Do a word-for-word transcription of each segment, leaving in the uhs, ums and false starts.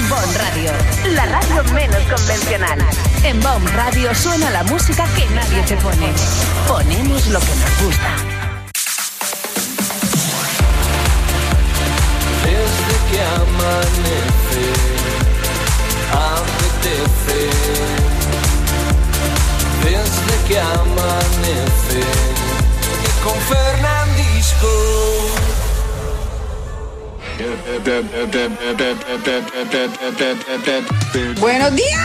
Bon Radio, la radio menos convencional. En Bon Radio suena la música que nadie te pone. Ponemos lo que nos gusta. Desde que amanece, apetece. Desde que amanece, y con Fernandisco. ¡Buenos días!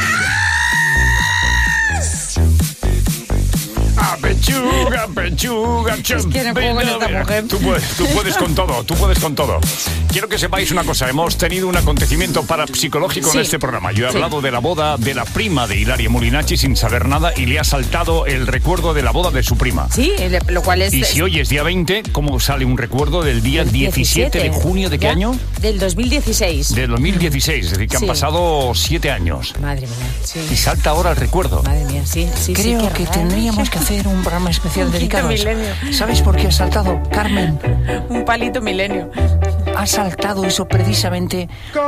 ¡Ah, pechuga, pechuga! Es que no puedo con esta mujer. Tú puedes, tú puedes con todo, tú puedes con todo. Quiero que sepáis una cosa, hemos tenido un acontecimiento parapsicológico Sí. en este programa. Yo he Sí. hablado de la boda de la prima de Hilaria Molinacci sin saber nada y le ha saltado el recuerdo de la boda de su prima. Sí, lo cual es... Y si hoy es día veinte, ¿cómo sale un recuerdo del día diecisiete de junio de qué ¿Ya? año? Del dos mil dieciséis. Del dos mil dieciséis, es decir, que Sí. han pasado siete años. Madre mía, sí. Y salta ahora el recuerdo. Madre mía, sí, sí, Creo sí, que raro. tendríamos que hacer un programa especial Un dedicado a quinto eso. milenio. ¿Sabes por qué ha saltado? Carmen, Un palito milenio. ha saltado eso precisamente.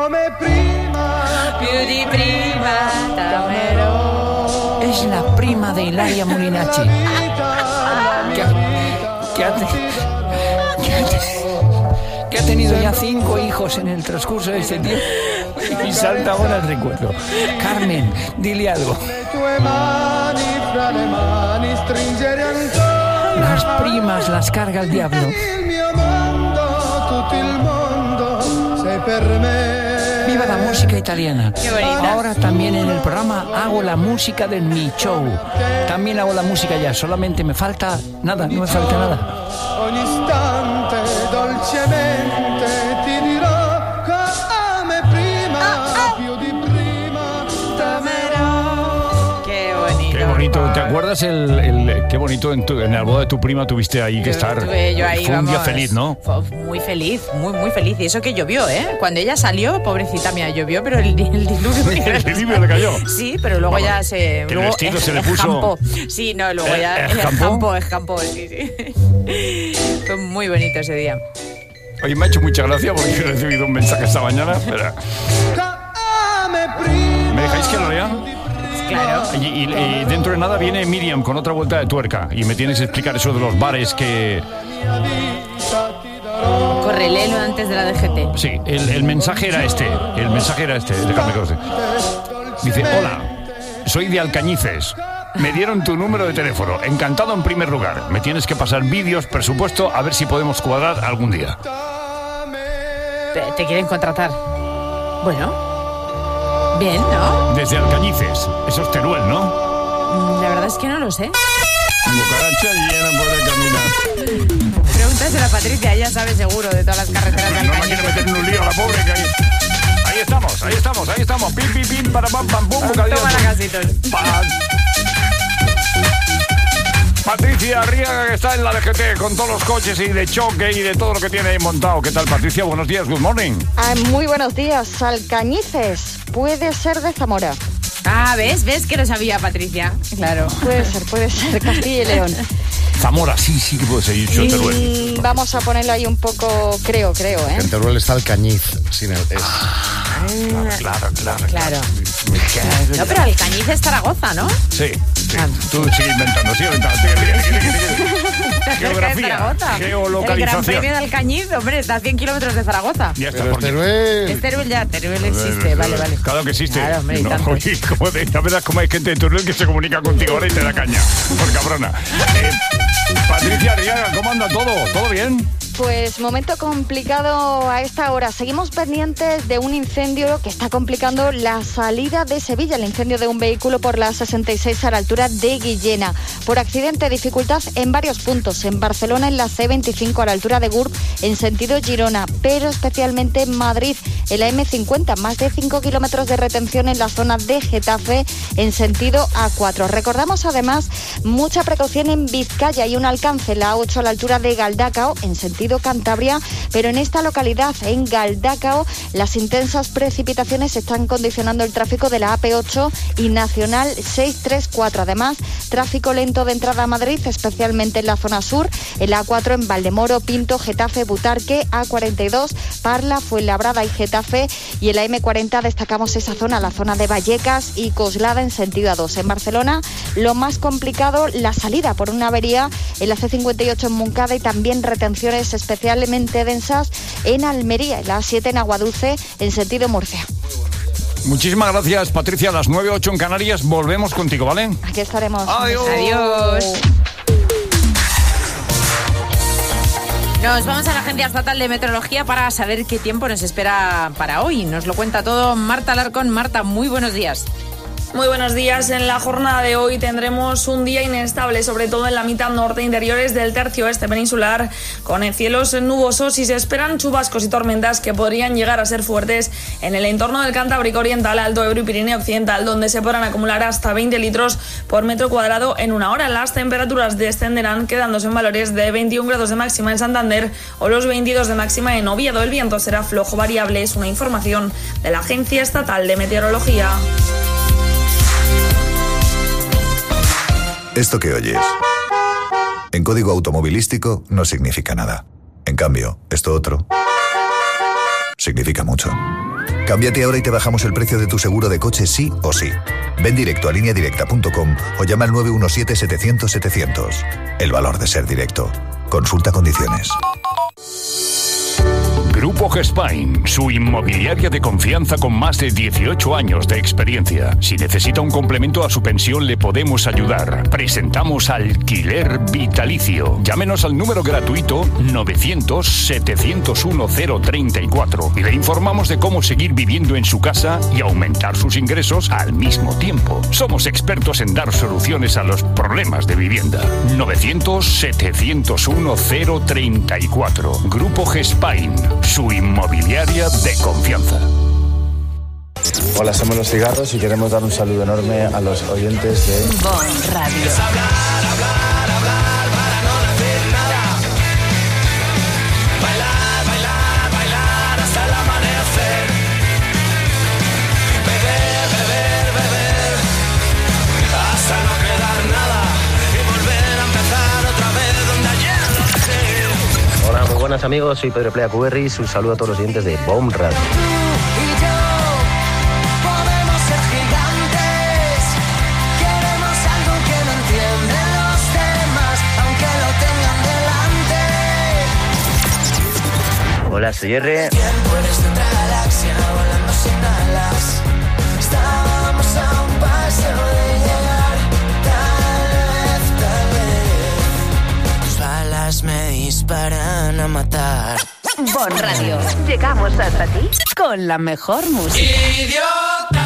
Beauty prima, damero. Es la prima de Hilaria Molinacci. Que ha, que ha te- que ha te- que ha tenido ya cinco hijos en el transcurso de este tiempo. Y salta ahora el recuerdo. Carmen, dile algo. Las primas las carga el diablo. Viva la música italiana. Qué bonita. Ahora también en el programa hago la música de mi show. También hago la música ya. Solamente me falta nada, no me falta nada. Ogni istante dolcemente ti dirò come prima, più di prima t'amerò. Qué bonito. Qué bonito, ¿te acuerdas el, el- qué bonito en, tu, en la boda de tu prima tuviste ahí que estar? Estuve yo ahí, Fue un día vamos, feliz, ¿no? Fue muy feliz, muy, muy feliz. Y eso que llovió, ¿eh? Cuando ella salió, pobrecita mía, llovió, pero el, el diluvio... El diluvio le cayó. Sí, pero luego Vamos, ya se... que el luego vestido se le es- puso- escampó. Sí, no, luego ¿Eh, ya... escampó? Escampó, escampó, sí, sí. Fue muy bonito ese día. Oye, me ha hecho mucha gracia porque he recibido un mensaje esta mañana. Espera. Come prima. ¿Me dejáis que lo lea? Claro. Y, y- y dentro de nada viene Miriam con otra vuelta de tuerca y me tienes que explicar eso de los bares que... Corre, léelo antes de la D G T. Sí, el, el mensaje era este, el mensaje era este, déjame que lo sé. Dice, hola, soy de Alcañices. Me dieron tu número de teléfono. Encantado en primer lugar. Me tienes que pasar vídeos, presupuesto, a ver si podemos cuadrar algún día. Te, te quieren contratar. Bueno. Bien, ¿no? Desde Alcañices. Eso es Teruel, ¿no? Mm, La verdad es que no lo sé. Cucaracha llena puede caminar. Pregúntaselo a Patricia, ella sabe seguro de todas las carreteras de No me quiere Alcañices. meter en un lío la pobre que ahí... Ahí estamos, ahí estamos, ahí estamos. Pim, pim, pim, para pam, pam, pum, bocadillo. Toma la casitos. Pa- Patricia Arriaga, que está en la D G T con todos los coches y de choque y de todo lo que tiene ahí montado. ¿Qué tal, Patricia? Buenos días, good morning. Ah, muy buenos días. Alcañices. Puede ser de Zamora. Ah, ¿ves? ¿Ves que lo sabía Patricia? Claro. Puede ser, puede ser. Castilla y León. Zamora, sí, sí que puede ser. Yo te lo he- Mm, vamos a ponerlo ahí un poco, creo, creo, ¿eh? En Teruel está el Cañiz, sin el S. Claro, claro, Claro. Me cago en- No, pero Alcañiz es Zaragoza, ¿no? Sí, sí. Ah. Tú sigue inventando, sigue inventando. Sigue, sigue, sigue, sigue, sigue. Geografía, Zaragoza. El Gran geolocalización. Premio de Alcañiz, hombre, está a cien kilómetros de Zaragoza. Ya está, Pero porque... Teruel... Es Teruel ya, Teruel existe, vale, vale. Claro que existe. Claro, hombre, y No, tanto. oye, como de, ya verás cómo hay gente de Teruel que se comunica contigo ahora y te da caña. Por cabrona. Eh, Patricia Arriaga, ¿cómo anda todo? ¿Todo bien? Pues momento complicado a esta hora. Seguimos pendientes de un incendio que está complicando la salida de Sevilla, el incendio de un vehículo por la sesenta y seis a la altura de Guillena. Por accidente, dificultad en varios puntos. En Barcelona, en la C veinticinco a la altura de Gurb, en sentido Girona, pero especialmente en Madrid, en la eme cincuenta, más de cinco kilómetros de retención en la zona de Getafe, en sentido A cuatro. Recordamos además mucha precaución en Vizcaya y un alcance en la A ocho a la altura de Galdacao, en sentido Cantabria, pero en esta localidad, en Galdacao, las intensas precipitaciones están condicionando el tráfico de la A P ocho y Nacional seiscientos treinta y cuatro. Además, tráfico lento de entrada a Madrid, especialmente en la zona sur, en la A cuatro en Valdemoro, Pinto, Getafe, Butarque, A cuarenta y dos, Parla, Fuenlabrada y Getafe. Getafe, y en la eme cuarenta destacamos esa zona, la zona de Vallecas y Coslada en sentido A dos. En Barcelona, lo más complicado, la salida por una avería en la ce cincuenta y ocho en Montcada y también retenciones especialmente densas en Almería, en la A siete en Aguadulce en sentido Murcia. Muchísimas gracias, Patricia. A las nueve ocho en Canarias volvemos contigo, ¿vale? Aquí estaremos. Adiós. Adiós. Nos vamos a la Agencia Estatal de Meteorología para saber qué tiempo nos espera para hoy. Nos lo cuenta todo Marta Alarcón. Marta, muy buenos días. Muy buenos días. En la jornada de hoy tendremos un día inestable, sobre todo en la mitad norte, interiores del tercio este peninsular, con cielos nubosos y se esperan chubascos y tormentas que podrían llegar a ser fuertes en el entorno del Cantábrico Oriental, Alto Ebro y Pirineo Occidental, donde se podrán acumular hasta veinte litros por metro cuadrado en una hora. Las temperaturas descenderán, quedándose en valores de veintiún grados de máxima en Santander o los veintidós de máxima en Oviedo. El viento será flojo variable, es una información de la Agencia Estatal de Meteorología. Esto que oyes, en código automovilístico no significa nada. En cambio, esto otro significa mucho. Cámbiate ahora y te bajamos el precio de tu seguro de coche sí o sí. Ven directo a línea directa punto com o llama al nueve uno siete, setecientos, setecientos. El valor de ser directo. Consulta condiciones. Grupo Gespain, su inmobiliaria de confianza con más de dieciocho años de experiencia. Si necesita un complemento a su pensión, le podemos ayudar. Presentamos Alquiler Vitalicio. Llámenos al número gratuito novecientos, setecientos uno, cero treinta y cuatro y le informamos de cómo seguir viviendo en su casa y aumentar sus ingresos al mismo tiempo. Somos expertos en dar soluciones a los problemas de vivienda. novecientos, setecientos uno, cero treinta y cuatro. Grupo Gespain, su inmobiliaria de confianza. Hola, somos Los Cigarros y queremos dar un saludo enorme a los oyentes de Bon Radio. Hablar, hablar, hablar para no decir nada. Bailar, bailar, bailar hasta el amanecer. Beber, beber, beber hasta no quedar nada y volver a empezar otra vez donde ayer lo dejé. Hola, muy buenas amigos, soy Pedro Plea Cuberris, un saludo a todos los oyentes de Bon Radio. Hola, soy R. Estábamos a un paso de llegar, tal vez, tal vez. Tus balas me disparan a matar. Bon Radio. Llegamos hasta ti con la mejor música. ¡Idiota!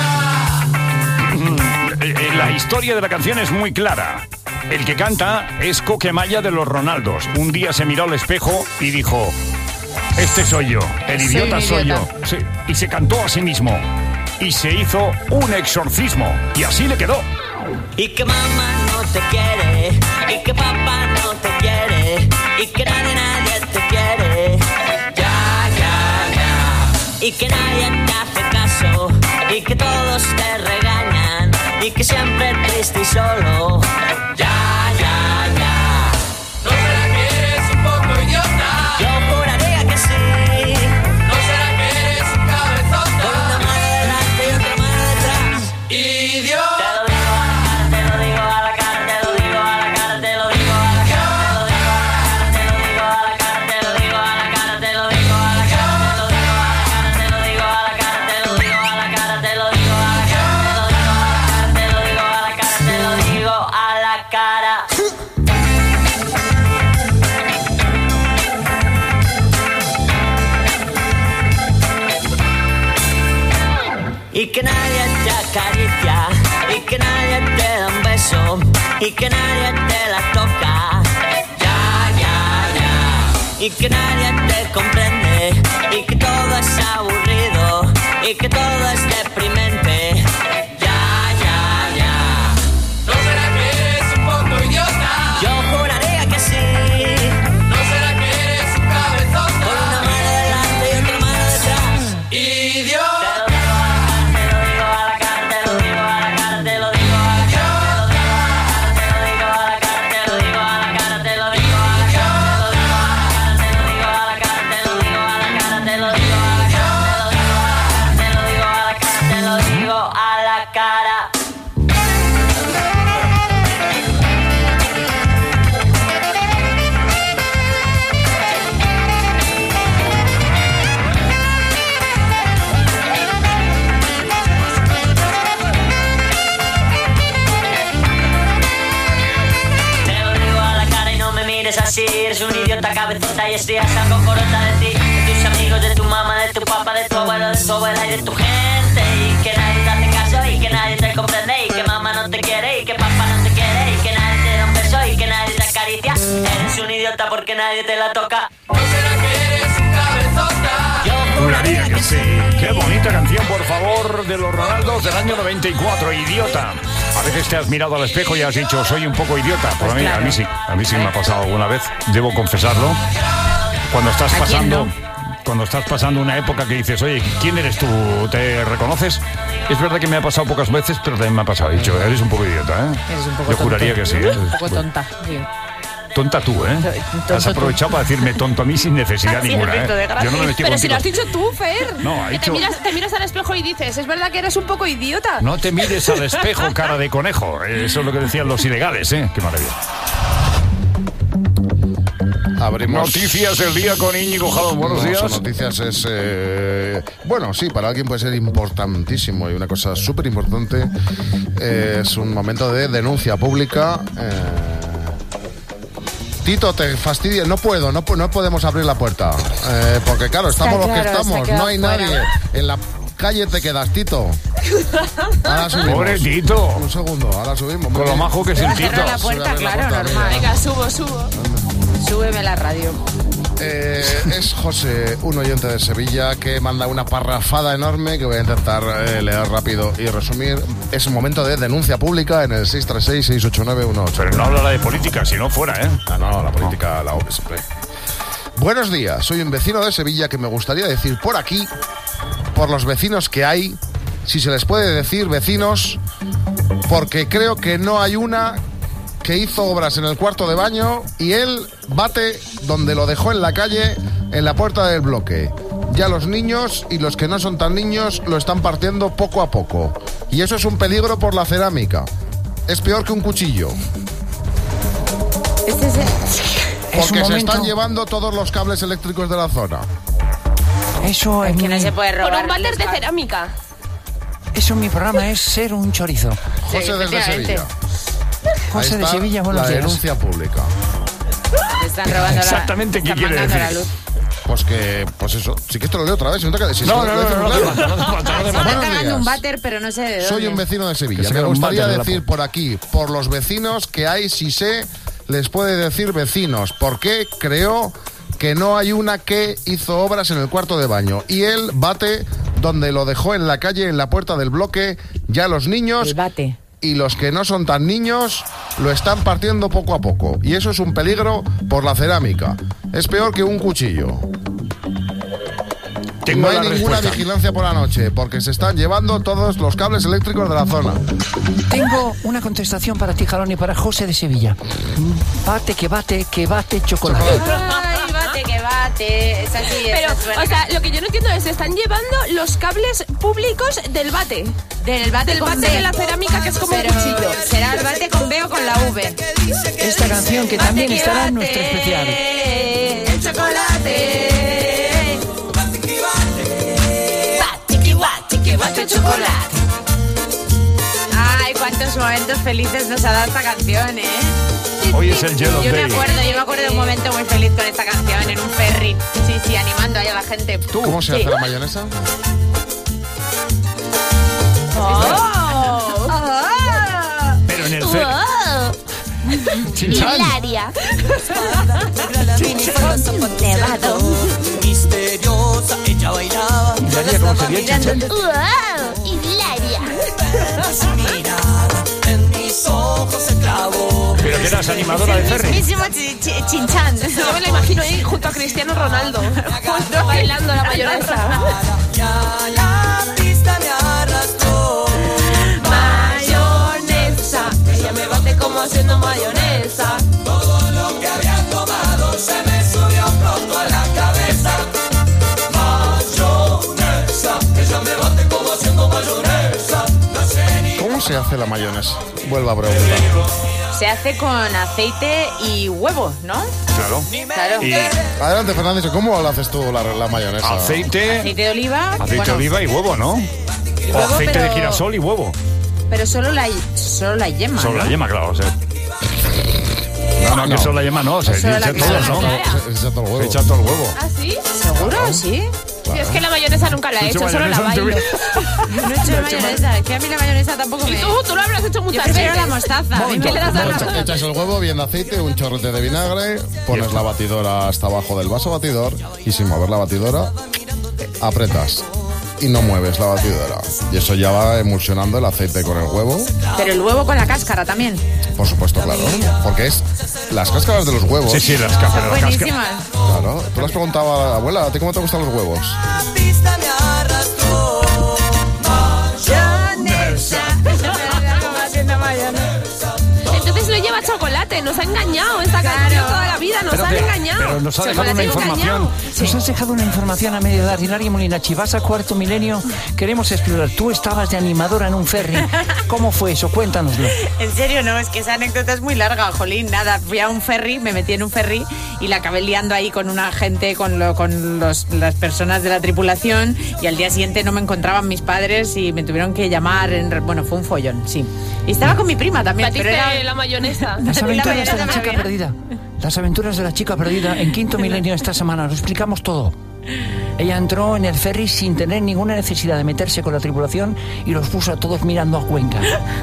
La historia de la canción es muy clara. El que canta es Coquemaya de los Ronaldos. Un día se miró al espejo y dijo: este soy yo, el idiota soy, soy yo. Sí, y se cantó a sí mismo. Y se hizo un exorcismo. Y así le quedó. Y que mamá no te quiere, y que papá no te quiere, y que nadie, nadie te quiere. Ya, ya, ya. Y que nadie te hace caso, y que todos te regañan, y que siempre triste y solo. Ya, ya, ya. ¿No será que eres un poco idiota? Yo juraría que sí. ¿No será que eres un cabezón? Con una mano delante y otra mano detrás. ¡Idiota! Te lo digo a la cara, te lo digo a la cara, te lo digo a la cara, te lo digo a la cara, te lo digo a la cara, te lo digo a la cara, te lo digo a la cara, te lo digo a la cara, te lo digo a la cara, te lo digo a la cara, te lo digo a la cara. Y que nadie te acaricia, y que nadie te da un beso, y que nadie te la toca. Ya, ya, ya. Y que nadie te comprende, y que todo es aburrido, y que todo es deprimente. Ya, ya, ya. ¿No será que eres un poco idiota? Yo juraría que sí. ¿No será que eres un cabezón? Con una mano delante y otra mano detrás. ¡Idiota! cabezota y estoy hasta cocorota de ti, de tus amigos, de tu mamá, de tu papá, de tu abuelo, de tu abuela y de tu gente. Y que nadie te hace caso y que nadie te comprende y que mamá no te quiere y que papá no te quiere y que nadie te da un beso y que nadie te acaricia. Eres un idiota porque nadie te la toca. ¿No será que eres un cabezota? Yo juraría que sí. Qué bonita canción, por favor, de los Ronaldos del año noventa y cuatro, Idiota. A veces te has mirado al espejo y has dicho, soy un poco idiota. Pues a mí, a mí sí, a mí sí me ha pasado alguna vez, debo confesarlo. Cuando estás pasando, cuando estás pasando una época que dices, oye, ¿quién eres tú? ¿Te reconoces? Es verdad que me ha pasado pocas veces, pero también me ha pasado. He dicho, eres un poco idiota, ¿eh? Eres un poco Yo juraría tonto. que sí, ¿eh? Un poco tonta, sí. Tonta tú, ¿eh? Tonto Has aprovechado tú. para decirme tonto a mí sin necesidad Sí, ninguna, efecto de ¿eh? gracia. Yo no me metí Pero si contigo. lo has dicho tú, Fer. No, ha que te dicho- miras, te miras al espejo y dices, es verdad que eres un poco idiota. No te mires al espejo, cara de conejo. Eso es lo que decían los ilegales, ¿eh? Qué maravilla. Abrimos Noticias del día con Íñigo Jalón. Buenos No, días. son noticias es... eh, bueno, sí, para alguien puede ser importantísimo y una cosa súper importante. Eh, es un momento de denuncia pública. Eh, Tito, te fastidia. No puedo, no, no podemos abrir la puerta. Eh, porque claro, estamos Está los que claro, estamos. se ha No hay quedado nadie. fuera. En la calle te quedas, Tito. Ahora subimos. Pobre Tito. Un segundo, ahora subimos. Con lo majo que es el Tito. Cierra la puerta, Sube a claro, la puerta, normal. mira. Venga, subo, subo. Súbeme la radio. Eh, es José, un oyente de Sevilla, que manda una parrafada enorme que voy a intentar eh, leer rápido y resumir. Es un momento de denuncia pública en el seis tres seis, seis ocho nueve, uno ocho. Pero no hablará de política, si no fuera, ¿eh? Ah, no, la política la obra siempre. Buenos días, soy un vecino de Sevilla que me gustaría decir por aquí, por los vecinos que hay, si se les puede decir vecinos, porque creo que no hay una que hizo obras en el cuarto de baño y él bate donde lo dejó en la calle, en la puerta del bloque. Ya los niños y los que no son tan niños lo están partiendo poco a poco. Y eso es un peligro por la cerámica. Es peor que un cuchillo. Este es el... Porque se momento- están llevando todos los cables eléctricos de la zona. Eso Es en que no mi- se puede Por robar. un váter de cerámica. Eso en mi programa es ser un chorizo. José desde efectivamente. Sevilla. José Ahí de está Sevilla, buenos la días. denuncia pública. Te están robando Exactamente, la... ¿qué están quiere mandando decir? la luz. Pues que, pues eso. Sí que esto lo leo otra vez. Si no, te, si No, si no, lo no, dices no, no, claro. no, no, no, no, no, no, no, Se no. está Buenos cargando un días. váter, pero no sé de dónde. Soy un vecino de Que Sevilla. se Me queda un gustaría váter de la decir pu- por aquí, por los vecinos que hay, si sé, les puede decir vecinos. Porque creo que no hay una que hizo obras en el cuarto de baño. Y él bate donde lo dejó en la calle, en la puerta del bloque. Ya los niños El bate. y los que no son tan niños lo están partiendo poco a poco. Y eso es un peligro por la cerámica. Es peor que un cuchillo. Tengo no hay la ninguna respuesta. vigilancia por la noche, porque se están llevando todos los cables eléctricos de la zona. Tengo una contestación para ti, Jalón, y para José de Sevilla. Bate, que bate, que bate chocolate. Ay, bate, que bate. Es así, Pero, esa suena. o sea, lo que yo no entiendo es, están llevando los cables públicos del bate. Del bate Del con bate B. de la cerámica, que es como Pero un cuchillo. será el bate con B o con la V. Esta canción que también estará en nuestro especial. El chocolate. Bate, que bate chocolate. Ay, cuántos momentos felices nos ha dado esta canción, ¿eh? Hoy es el Yellow Yo me Day. acuerdo, yo me acuerdo de un momento muy feliz con esta canción en un ferry. Sí, sí, animando ahí a la gente. ¿Cómo se Sí. hace la mayonesa? ¡Oh! Ah. Pero en el fer... Chinchan. Hilaria. Nevado. misteriosa, ella bailaba. Hilaria, ¿cómo sería, Chinchan? ¡Wow! Hilaria. Su mirada en mis ojos se clavó. Pero que eras animadora de ferry. Mismísimo chi- chi- Chinchan. Yo me la imagino ahí junto a Cristiano Ronaldo, justo bailando la mayonesa. Ya la pista me arrastró. Mayonesa. Ella me bate como haciendo mayonesa. Todo lo que había tomado se me subió pronto a la cabeza. Mayonesa, ella me bate como haciendo mayonesa. No sé ni ¿Cómo se hace la mayonesa? Vuelvo a preguntar. Se hace con aceite y huevo, ¿no? Claro. Claro. Y Adelante, Fernando. ¿Cómo lo haces tú la, la mayonesa? aceite, Aceite de oliva. aceite de bueno, oliva y huevo, ¿no? O huevo, aceite de pero- girasol y huevo. Pero solo la, solo la yema. Solo ¿no? la yema, claro. O sea, No, no, que solo la yema no, se echa todo, ¿no? Se echa todo el huevo. Se echa todo el huevo. ¿Ah, sí? ¿Seguro? Sí. Sí, es que la mayonesa nunca la he hecho, solo la bailo. No he hecho mayonesa, es que a mí la mayonesa tampoco me... Y tú, tú lo habrás hecho Yo muchas prefiero veces. la mostaza. ¿A mí qué le das la razón? Echas el huevo, bien de aceite, un chorrete de vinagre, pones la batidora hasta abajo del vaso batidor y sin mover la batidora, apretas y no mueves la batidora. Y eso ya va emulsionando el aceite con el huevo. Pero el huevo con la cáscara también. Por supuesto, claro. Porque es las cáscaras de los huevos. Sí, sí, las cáscaras. Buenísimas. Claro. Tú le has preguntado a abuela, ¿a ti cómo te gustan los huevos? Entonces no lleva chocolate, nos ha engañado esta canción toda la vida, nos Pero han te- engañado. pero nos ha dejado Chocolate una engañado. información. Nos has dejado una información a medio dar. Hilaria Molinachi, vas a Cuarto Milenio. Queremos explorar. Tú estabas de animadora en un ferry. ¿Cómo fue eso? Cuéntanoslo. En serio, no, es que esa anécdota es muy larga, jolín. Nada, fui a un ferry, me metí en un ferry y la acabé liando ahí con una gente, con, lo, con los, las personas de la tripulación, y al día siguiente no me encontraban mis padres y me tuvieron que llamar. En, re- bueno, fue un follón, sí. Y estaba con mi prima también, pero Batiste era... la mayonesa. Las La aventuras de mayonesa la me chica había- perdida. Las aventuras de la chica perdida en Quinto Milenio esta semana. Lo explicamos todo. Ella entró en el ferry sin tener ninguna necesidad de meterse con la tripulación y los puso a todos mirando a Cuenca.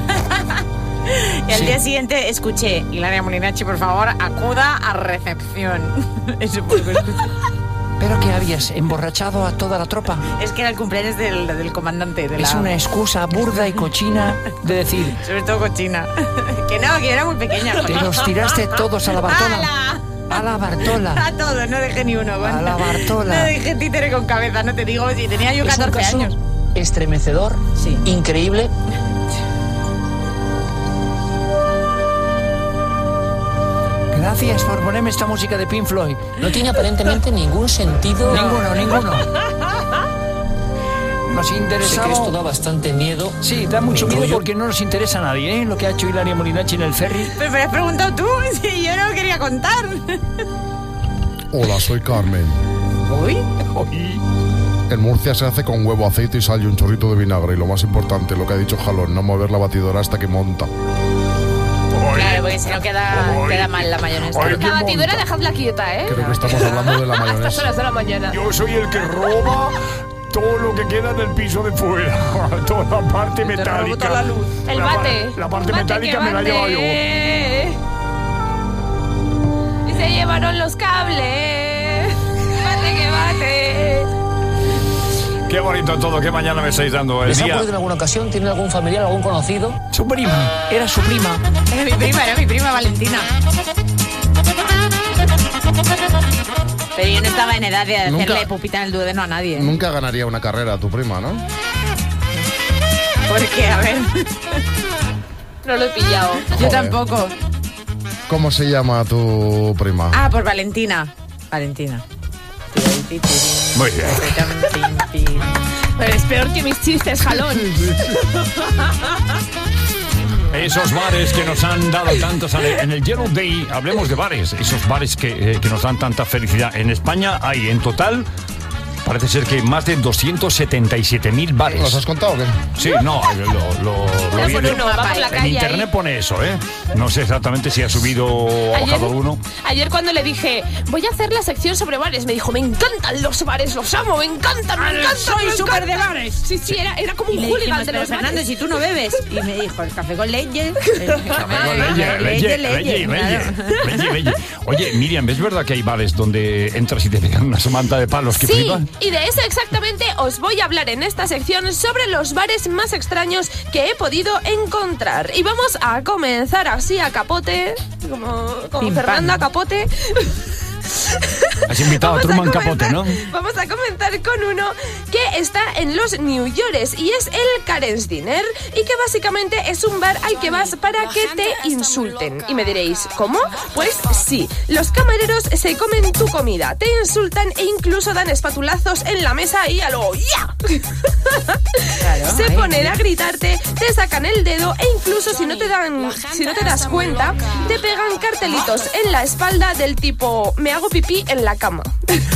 Y al Sí. día siguiente escuché: Hilaria Molinachi, por favor, acuda a recepción. Eso fue lo que escuché. ¿Pero qué habías? ¿Emborrachado a toda la tropa? Es que era el cumpleaños del, del comandante de la... Es una excusa burda y cochina de decir... Sobre todo cochina. Que no, que yo era muy pequeña. Te jolín. los tiraste todos a la Bartola. ¡Hala! A la Bartola. A todos, no dejé ni uno. A la Bartola. No dejé títere con cabeza, no te digo, si tenía yo Es un catorce caso años. estremecedor, Sí. increíble. Gracias por ponerme esta música de Pink Floyd. No tiene aparentemente ningún sentido. Ninguno, ninguno. Nos Sé que interesaba... esto da bastante miedo. Sí, da mucho Incluyo- miedo porque no nos interesa a nadie, ¿eh? Lo que ha hecho Hilaria Molinachi en el ferry. Pero me has preguntado tú, si yo no quería contar. Hola, soy Carmen. Uy. En Murcia se hace con huevo, aceite y sal y un chorrito de vinagre. Y lo más importante, lo que ha dicho Jalón, no mover la batidora hasta que monta. Claro, porque si no queda, queda mal la mayonesa. Oye, La ¿quién batidora monta? dejadla quieta, ¿eh? Creo que estamos hablando de la A estas mayonesa. horas de la mañana. Yo soy el que roba todo lo que queda del piso de fuera. Toda la parte metálica. toda la luz. El La bate. pa- La parte Bate metálica que me la bate. llevo yo. Y se llevaron los cables. Bate que bate. Qué bonito todo, qué mañana me estáis dando el ¿Les ha día. ocurrido en alguna ocasión? ¿Tiene algún familiar, algún conocido? Su prima, era su prima. Era mi prima, era mi prima Valentina. Pero yo no estaba en edad de hacerle Nunca- pupita en el duodeno a nadie. ¿eh? Nunca ganaría una carrera tu prima, ¿no? Porque, a ver, No lo he pillado. yo Joder. tampoco. ¿Cómo se llama tu prima? Ah, por Valentina. Valentina. Muy bien. Pero es peor que mis chistes, jalón. Esos bares que nos han dado tantos ale- en el Yellow Day, hablemos de bares, esos bares que, eh, que nos dan tanta felicidad. En España hay en total, parece ser que más de doscientos setenta y siete mil bares. ¿Los has contado o qué? Sí, no, lo, lo, lo Uno vi por en- uno, va por la en calle internet ahí. pone eso, ¿eh? No sé exactamente si ha subido o ha Ayer, bajado uno. ayer cuando le dije, voy a hacer la sección sobre bares, me dijo, me encantan los bares, los amo, me encantan, me encantan. soy me súper de encantan". bares. Sí, sí, era, era como Y un le hooligan dijimos, de pero los Fernando, bares. si tú no bebes. Y me dijo, el café con leche. El café Con leye, leye, leye, leye, leye, leye. Oye, Miriam, ¿es verdad que hay bares donde entras y te pegan una manta de palos que Sí, flipan? y de eso exactamente os voy a hablar en esta sección sobre los bares más extraños que he podido encontrar. Y vamos a comenzar así a capote, como, como Pim, Fernanda pam. Capote. Has invitado a Vamos Truman comenzar- Capote, ¿no? Vamos a comenzar con uno que está en los New Yorkers y es el Karen's Dinner, y que básicamente es un bar al que vas para que te insulten. Y me diréis, ¿cómo? Pues sí, los camareros se comen tu comida, te insultan e incluso dan espatulazos en la mesa y a lo ¡ya! Se ahí, ponen a gritarte, te sacan el dedo e incluso si no te dan, si no te das cuenta, te pegan cartelitos en la espalda del tipo me hago pipí en la cama.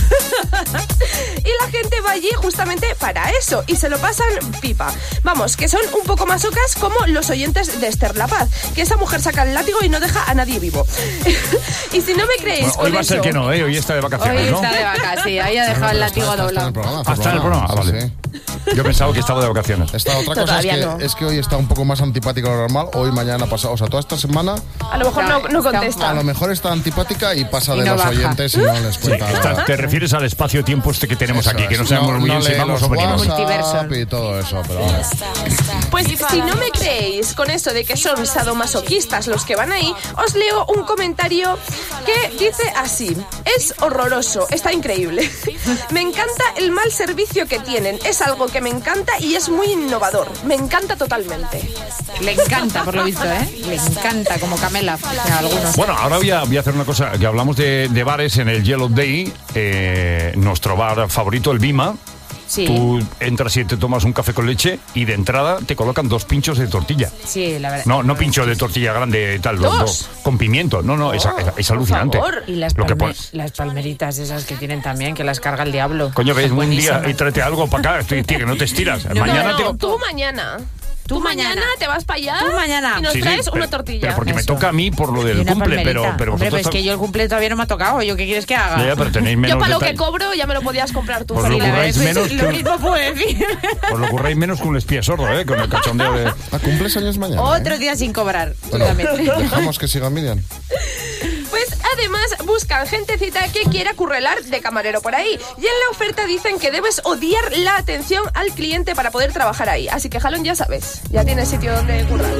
Y la gente va allí justamente para eso y se lo pasan pipa. Vamos, que son un poco masocas como los oyentes de Esther La Paz, que esa mujer saca el látigo y no deja a nadie vivo. Y si no me creéis, bueno, hoy va eso, a ser que no, ¿eh? Hoy está de vacaciones, Hoy ¿no? está de vacaciones, sí, ahí ha dejado el látigo doblado. Hasta el programa, vale. Yo pensaba que estaba de vacaciones. Esta otra cosa es que, no. es que hoy está un poco más antipática de lo normal. Hoy, mañana, pasado. O sea, toda esta semana. A lo mejor no, no contesta. A lo mejor está antipática y pasa Y de no los baja. oyentes y no les cuenta. Sí, está- te refieres al espacio-tiempo este que tenemos Eso aquí, que es. no sabemos muy bien si lee vamos los o venimos. WhatsApp y todo eso, pero vamos. Pues si no me creéis con eso de que son sadomasoquistas los que van ahí, os leo un comentario que dice así: es horroroso, está increíble. Me encanta el mal servicio que tienen, es algo que me encanta y es muy innovador. Me encanta totalmente. Le encanta, por lo visto, ¿eh? Le encanta, como Camela, a algunos. Bueno, ahora voy a, voy a hacer una cosa, que hablamos de, de bares en el Yellow Day, eh, nuestro bar favorito, el Bima. Sí. Tú entras y te tomas un café con leche y de entrada te colocan dos pinchos de tortilla. Sí, la verdad. No, no pincho de tortilla grande tal, ¿Dos? dos, con pimiento. No, no, es, es, es alucinante. favor. Y las, Lo que palme- pones. las palmeritas esas que tienen también, que las carga el diablo. Coño, ves, Son un día buenísimas. y tráete algo para acá, estoy, tío, que no te estiras. No, Mañana no, tengo... tú mañana. Tú mañana te vas para allá Tú mañana. y nos Sí, sí, traes pero- una tortilla. Pero porque me Eso. toca a mí por lo Y del una cumple, pero, palmerita. pero Hombre, vosotros... pues que yo el cumple todavía no me ha tocado. ¿Yo qué quieres que haga? Ya, pero tenéis menos Yo para lo que detalle. cobro ya me lo podías comprar tú. Pues lo Felipe. curráis menos que Lo un- mismo puedo decir. Os lo curráis menos que un espía sordo, ¿eh? Con el cachondeo de... ¿Ah, cumples años mañana? Otro ¿eh? día sin cobrar. Bueno, Totalmente. dejamos que siga Miriam. Pues además buscan gentecita que quiera currelar de camarero por ahí. Y en la oferta dicen que debes odiar la atención al cliente para poder trabajar ahí. Así que, Jalón, ya sabes, ya tienes sitio donde currar.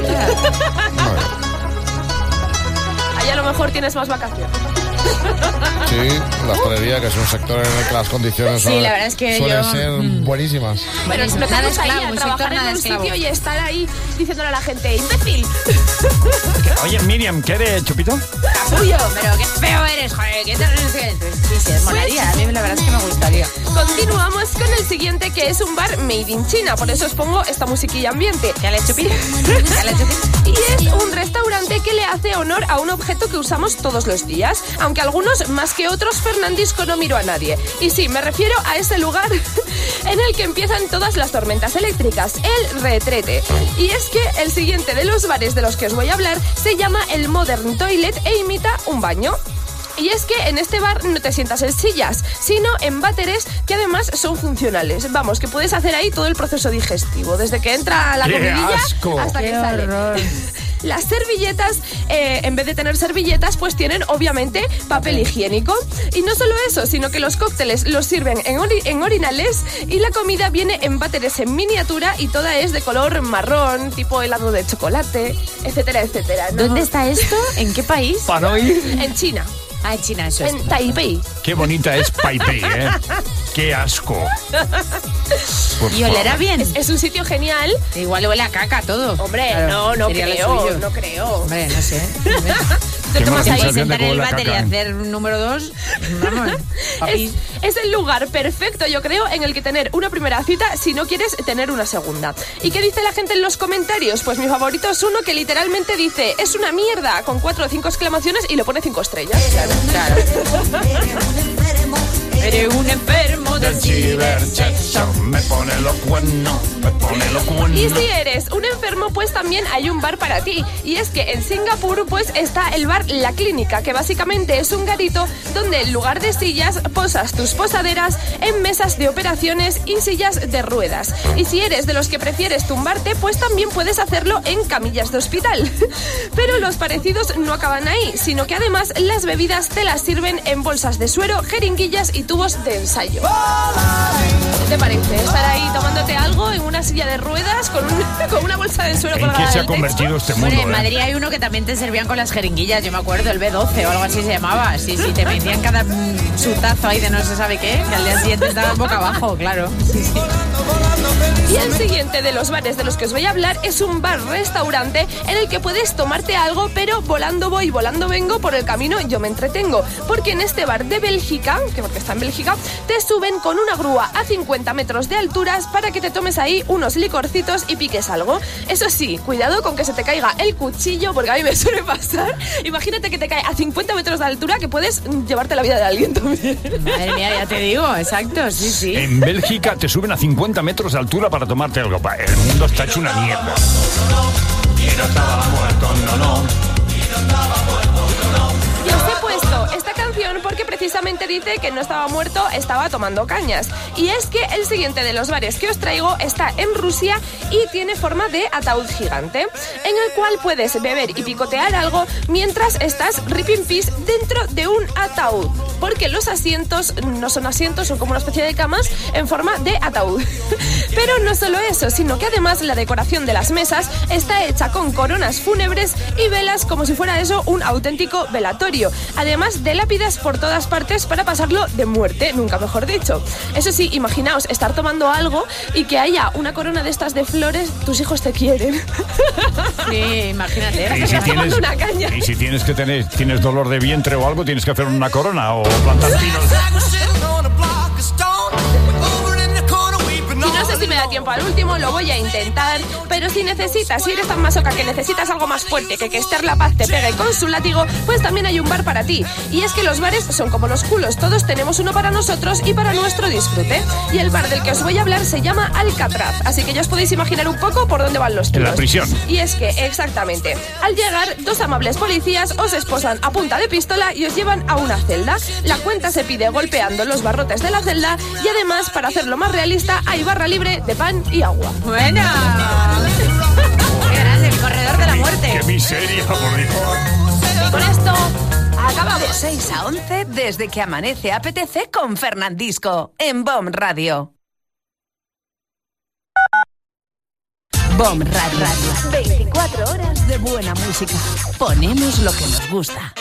Ahí a lo mejor tienes más vacaciones. Sí, la hostelería, que es un sector en el que las condiciones Sí, suelen, la verdad es que suelen yo- ser mm. buenísimas. Bueno, Buenísimo. nos Nada vamos ahí esclavo, a un trabajar sector en nada un esclavo. sitio y estar ahí diciéndole a la gente, imbécil. Oye, Miriam, ¿qué de Chupito? Capullo, pero qué feo eres, joder. ¿Qué te Sí, sí, molaría. A mí la verdad es que me gustaría. Continuamos con el siguiente, que es un bar made in China. Por eso os pongo esta musiquilla ambiente. ¿Ya le he chupito? ¿Ya le he chupito? Y es un restaurante que le hace honor a un objeto que usamos todos los días, aunque algunos más que otros Fernandisco no miro a nadie. Y sí, me refiero a ese lugar en el que empiezan todas las tormentas eléctricas, el Retrete. Y es que el siguiente de los bares de los que os voy a hablar se llama el Modern Toilet e imita un baño. Y es que en este bar no te sientas en sillas, sino en váteres que además son funcionales. Vamos, que puedes hacer ahí todo el proceso digestivo, desde que entra la ¡Qué comidilla asco! hasta que Qué sale. horror. Las servilletas, eh, en vez de tener servilletas, pues tienen obviamente papel higiénico. Y no solo eso, sino que los cócteles los sirven en, ori- en orinales y la comida viene en váteres en miniatura y toda es de color marrón, tipo helado de chocolate, etcétera, etcétera. ¿no? ¿Dónde está esto? ¿En qué país? Para hoy. En China, Ah, en China, eso es. en Taipei. Qué bonita es Taipei, ¿eh? Qué asco. Por Y olerá favor. bien. Es, es un sitio genial. Igual huele a caca todo. Hombre, Claro, no, no sería lo creo, suyo. no creo. Hombre, no sé. Te Qué tomas mala ahí sensación de Sentar en que el huele a váter y caca, ¿eh? hacer un número dos. Vamos. papi. Es, es el lugar perfecto, yo creo, en el que tener una primera cita si no quieres tener una segunda. ¿Y qué dice la gente en los comentarios? Pues mi favorito es uno que literalmente dice, es una mierda, con cuatro o cinco exclamaciones y le pone cinco estrellas. Claro. Eres un enfermo del cibersexo. Me pone lo cuerno, me pone lo cuerno. Y si eres un enfermo, pues también hay un bar para ti. Y es que en Singapur, pues está el bar La Clínica, que básicamente es un garito donde en lugar de sillas posas tus posaderas en mesas de operaciones y sillas de ruedas. Y si eres de los que prefieres tumbarte, pues también puedes hacerlo en camillas de hospital. Pero los parecidos no acaban ahí, sino que además las bebidas te las sirven en bolsas de suero, jeringuillas y tubos de ensayo. ¿Qué te parece? Estar ahí tomándote algo en una silla de ruedas con, un- con una bolsa de suero ¿En colgada qué se ha del techo? convertido este mundo? Bueno, en eh? Madrid hay uno que también te servían con las jeringuillas, yo me acuerdo, el B doce o algo así se llamaba. Sí, sí, te metían cada mm, chutazo ahí de no se sabe qué, que al día siguiente estabas boca abajo, claro. Sí, sí. Y el siguiente de los bares de los que os voy a hablar es un bar-restaurante en el que puedes tomarte algo, pero volando voy, volando vengo, por el camino yo me entretengo. Porque en este bar de Bélgica, que porque está en Bélgica, te suben llevan con una grúa a cincuenta metros de alturas para que te tomes ahí unos licorcitos y piques algo. Eso sí, cuidado con que se te caiga el cuchillo, porque a mí me suele pasar. Imagínate que te cae a cincuenta metros de altura, que puedes llevarte la vida de alguien también. Madre mía, ya te digo, exacto, sí, sí. En Bélgica te suben a cincuenta metros de altura para tomarte algo. El mundo está hecho una mierda. Y no estaba muerto, no, no. Y os he puesto esta canción porque precisamente dice que no estaba muerto, estaba tomando cañas. Y es que el siguiente de los bares que os traigo está en Rusia y tiene forma de ataúd gigante, en el cual puedes beber y picotear algo mientras estás ripping peas dentro de un ataúd. Porque los asientos no son asientos, son como una especie de camas en forma de ataúd. Pero no solo eso, sino que además la decoración de las mesas está hecha con coronas fúnebres y velas, como si fuera eso un auténtico velatorio. Además de lápidas por todas partes para pasarlo de muerte, nunca mejor dicho. Eso sí, imaginaos estar tomando algo y que haya una corona de estas de flores, tus hijos te quieren. Sí, imagínate. Y si, tienes, una caña. y si tienes que tener, tienes dolor de vientre o algo, tienes que hacer una corona o plantar pinos. Y no sé si me da tiempo al último, lo voy a intentar, pero si necesitas, si eres tan masoca que necesitas algo más fuerte que que Esther La Paz te pegue con su látigo, pues también hay un bar para ti. Y es que los bares son como los culos, todos tenemos uno para nosotros y para nuestro disfrute. Y el bar del que os voy a hablar se llama Alcatraz, así que ya os podéis imaginar un poco por dónde van los tiros. En la prisión. Y es que, exactamente, al llegar, dos amables policías os esposan a punta de pistola y os llevan a una celda. La cuenta se pide golpeando los barrotes de la celda y además, para hacerlo más realista, hay barra libre de pan y agua. ¡Buena! ¡Qué grande! El corredor de la muerte. ¡Qué miseria, por Dios! Y con esto acabamos. De seis a once, desde que amanece apetece con Fernandisco, en B O M Radio. B O M Radio. veinticuatro horas de buena música. Ponemos lo que nos gusta.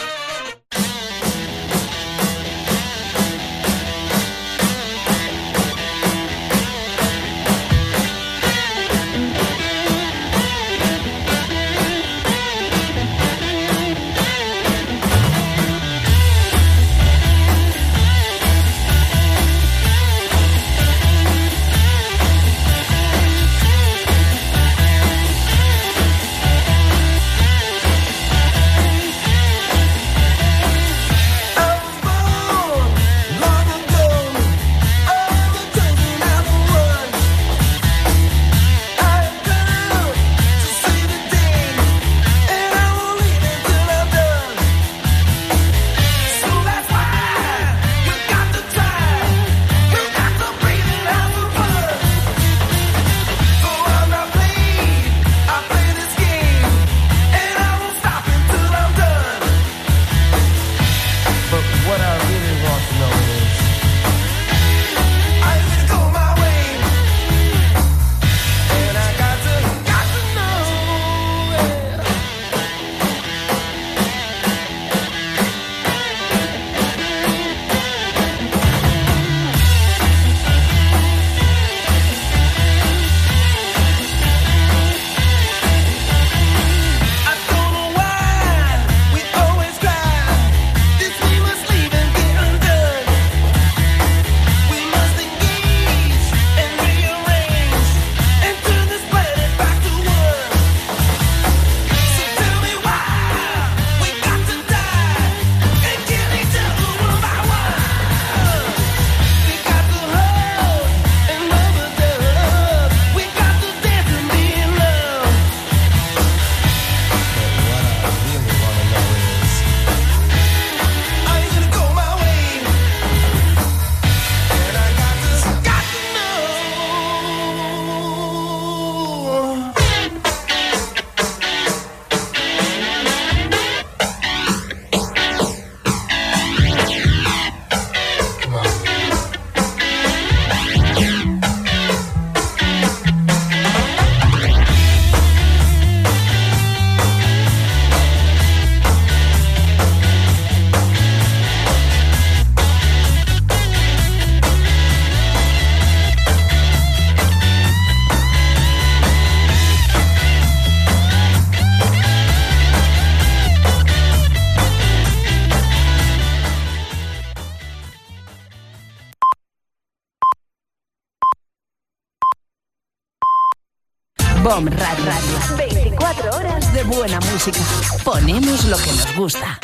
Bomb Radio. veinticuatro horas de buena música. Ponemos lo que nos gusta.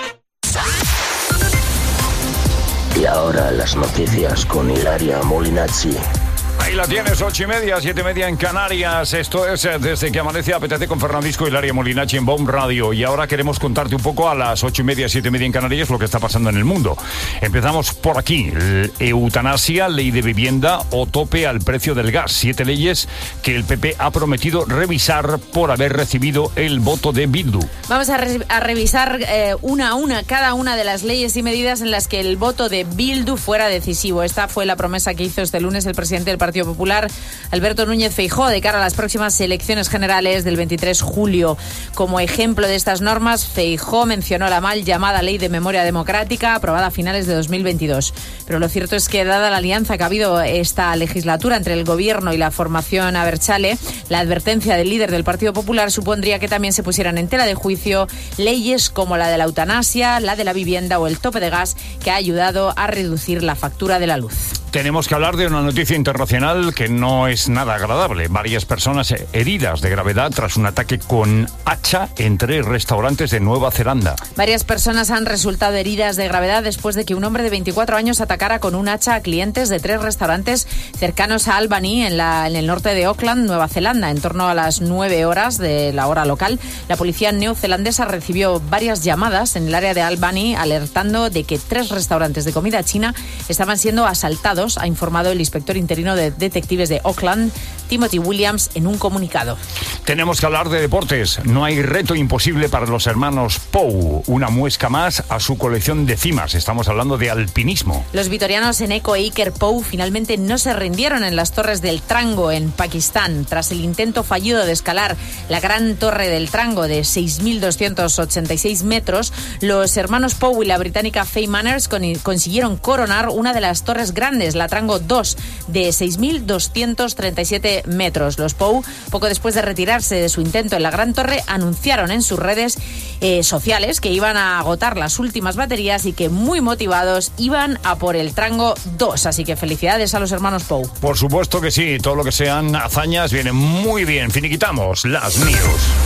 Y ahora las noticias con Ilaria Molinazzi. Ahí la tienes, ocho y media, siete y media en Canarias. Esto es eh, Desde que amanece apetece con Fernandisco y Ilaria Molinazzi en Bomb Radio. Y ahora queremos contarte un poco a las ocho y media, siete y media en Canarias lo que está pasando en el mundo. Empezamos por aquí. Eutanasia, ley de vivienda o tope al precio del gas. Siete leyes que el P P ha prometido revisar por haber recibido el voto de Bildu. Vamos a, re- a revisar eh, una a una cada una de las leyes y medidas en las que el voto de Bildu fuera decisivo. Esta fue la promesa que hizo este lunes el presidente del Partido Popular, Alberto Núñez Feijóo, de cara a las próximas elecciones generales del veintitrés de julio. Como ejemplo de estas normas, Feijóo mencionó la mal llamada Ley de Memoria Democrática, aprobada a finales de dos mil veintidós. Pero lo cierto es que, dada la alianza que ha habido esta legislatura entre el Gobierno y la formación Abertzale, la advertencia del líder del Partido Popular supondría que también se pusieran en tela de juicio leyes como la de la eutanasia, la de la vivienda o el tope de gas, que ha ayudado a reducir la factura de la luz. Tenemos que hablar de una noticia internacional que no es nada agradable. Varias personas heridas de gravedad tras un ataque con hacha en tres restaurantes de Nueva Zelanda. Varias personas han resultado heridas de gravedad después de que un hombre de veinticuatro años atacara con un hacha a clientes de tres restaurantes cercanos a Albany, en, la, en el norte de Auckland, Nueva Zelanda. En torno a las nueve horas de la hora local, la policía neozelandesa recibió varias llamadas en el área de Albany alertando de que tres restaurantes de comida china estaban siendo asaltados, ha informado el inspector interino de detectives de Auckland, Timothy Williams, en un comunicado. Tenemos que hablar de deportes. No hay reto imposible para los hermanos Pou. Una muesca más a su colección de cimas. Estamos hablando de alpinismo. Los vitorianos Eneko e Iker Pou finalmente no se rindieron en las torres del Trango, en Pakistán. Tras el intento fallido de escalar la gran torre del Trango de seis mil doscientos ochenta y seis metros, los hermanos Pou y la británica Faye Manners con- consiguieron coronar una de las torres grandes, la Trango dos, de seis mil doscientos treinta y siete metros. Los Pou, poco después de retirarse de su intento en la gran torre, anunciaron en sus redes eh, sociales que iban a agotar las últimas baterías y que, muy motivados, iban a por el Trango dos. Así que felicidades a los hermanos Pou. Por supuesto que sí, todo lo que sean hazañas viene muy bien. Finiquitamos las news.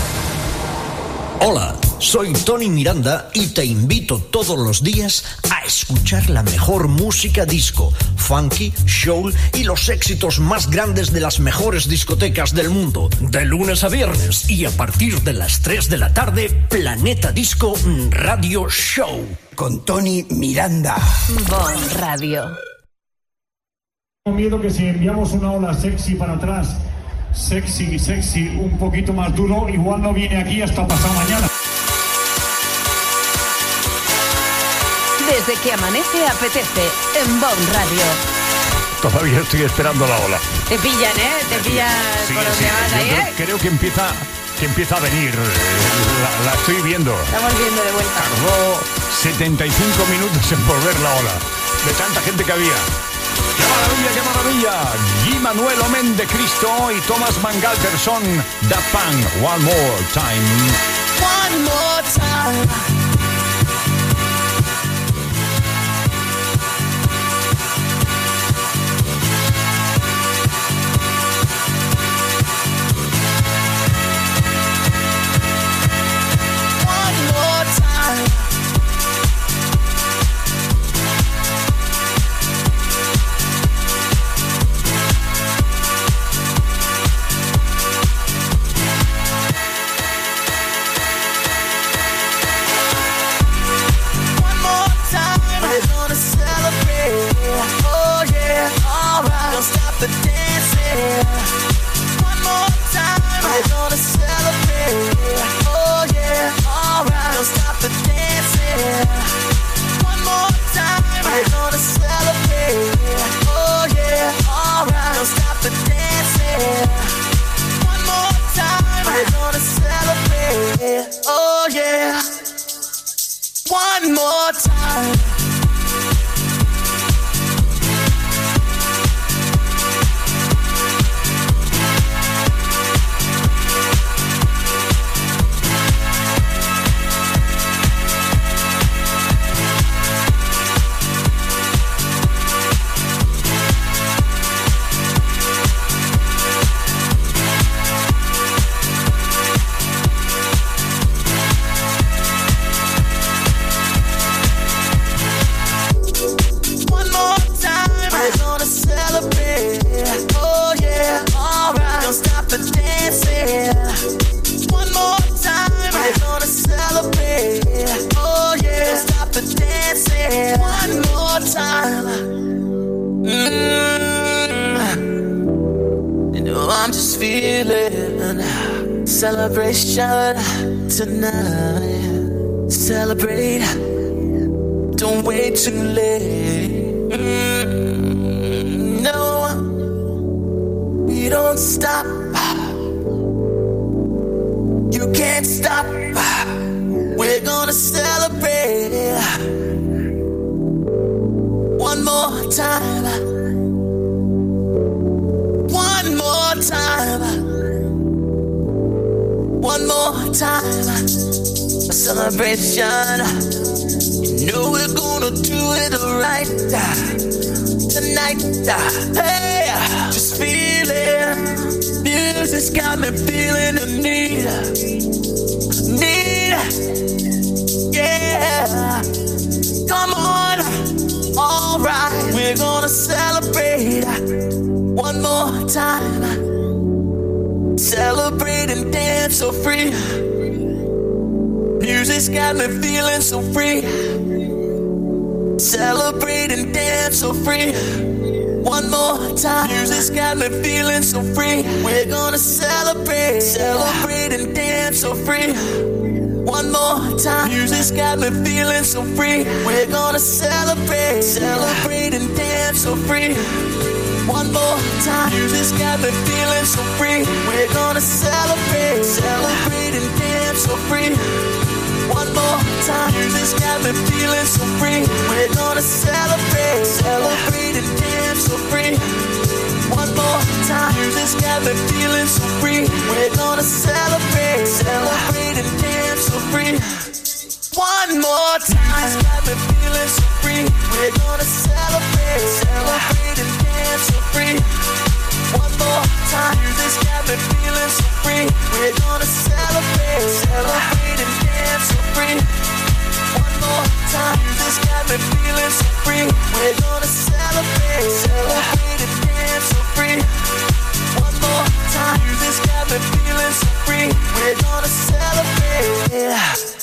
Hola, soy Tony Miranda y te invito todos los días a escuchar la mejor música disco, funky, soul y los éxitos más grandes de las mejores discotecas del mundo. De lunes a viernes y a partir de las tres de la tarde, Planeta Disco Radio Show con Tony Miranda. Bomb Radio. Tengo miedo que si enviamos una ola sexy para atrás, sexy, sexy, un poquito más duro, igual no viene aquí hasta pasado mañana. Desde que amanece apetece en Bomb Radio. Todavía estoy esperando la ola. Te pillan, ¿eh? Te pillan Sí, por sí, donde vas yo ahí, creo, ¿eh? creo que empieza que empieza a venir. La, la estoy viendo. Estamos viendo de vuelta. Tardó setenta y cinco minutos en volver la ola. De tanta gente que había. ¡Qué maravilla, qué maravilla! Guy Manuel Omen de Cristo y Thomas Mangalterson, Daft Punk, One More Time. One more time. Oh yeah, one more time. dancing. One more time, we're gonna celebrate. Oh yeah, stop the dancing. One more time. Mm. You know I'm just feeling celebration tonight. Celebrate, don't wait too late. Mm. No, we don't stop. You can't stop. We're gonna celebrate. One more time. One more time. One more time. A celebration. You know we're gonna do it right tonight. Hey, just feel it. Music's got me feeling the need. Need. Yeah. Come on. All right. We're gonna celebrate one more time. Celebrate and dance so free. Music's got me feeling so free. Celebrate and dance so free. One more time. Music's got me feeling so free. We're gonna celebrate. Celebrate and dance so free. One more time. Music's got me feeling so free. We're gonna celebrate. Celebrate and dance so free. One more time. Music's got me feeling so free. We're gonna celebrate. Celebrate and dance so free. One more time. Music's got me feeling so free. We're gonna celebrate. Celebrate and dance so free. One more time. Music's got me feeling so free. We're gonna celebrate. Celebrate and dance so free. One more time. Music's got me feeling so free. We're gonna celebrate. Celebrate and dance so free. One more time. Music's got me feeling so free. We're gonna celebrate. Celebrate and dance so free. One more time. Music's got me feeling so free. We're gonna celebrate. Celebrate and dance so free. One more time. Music's got me feeling so free. We're gonna celebrate.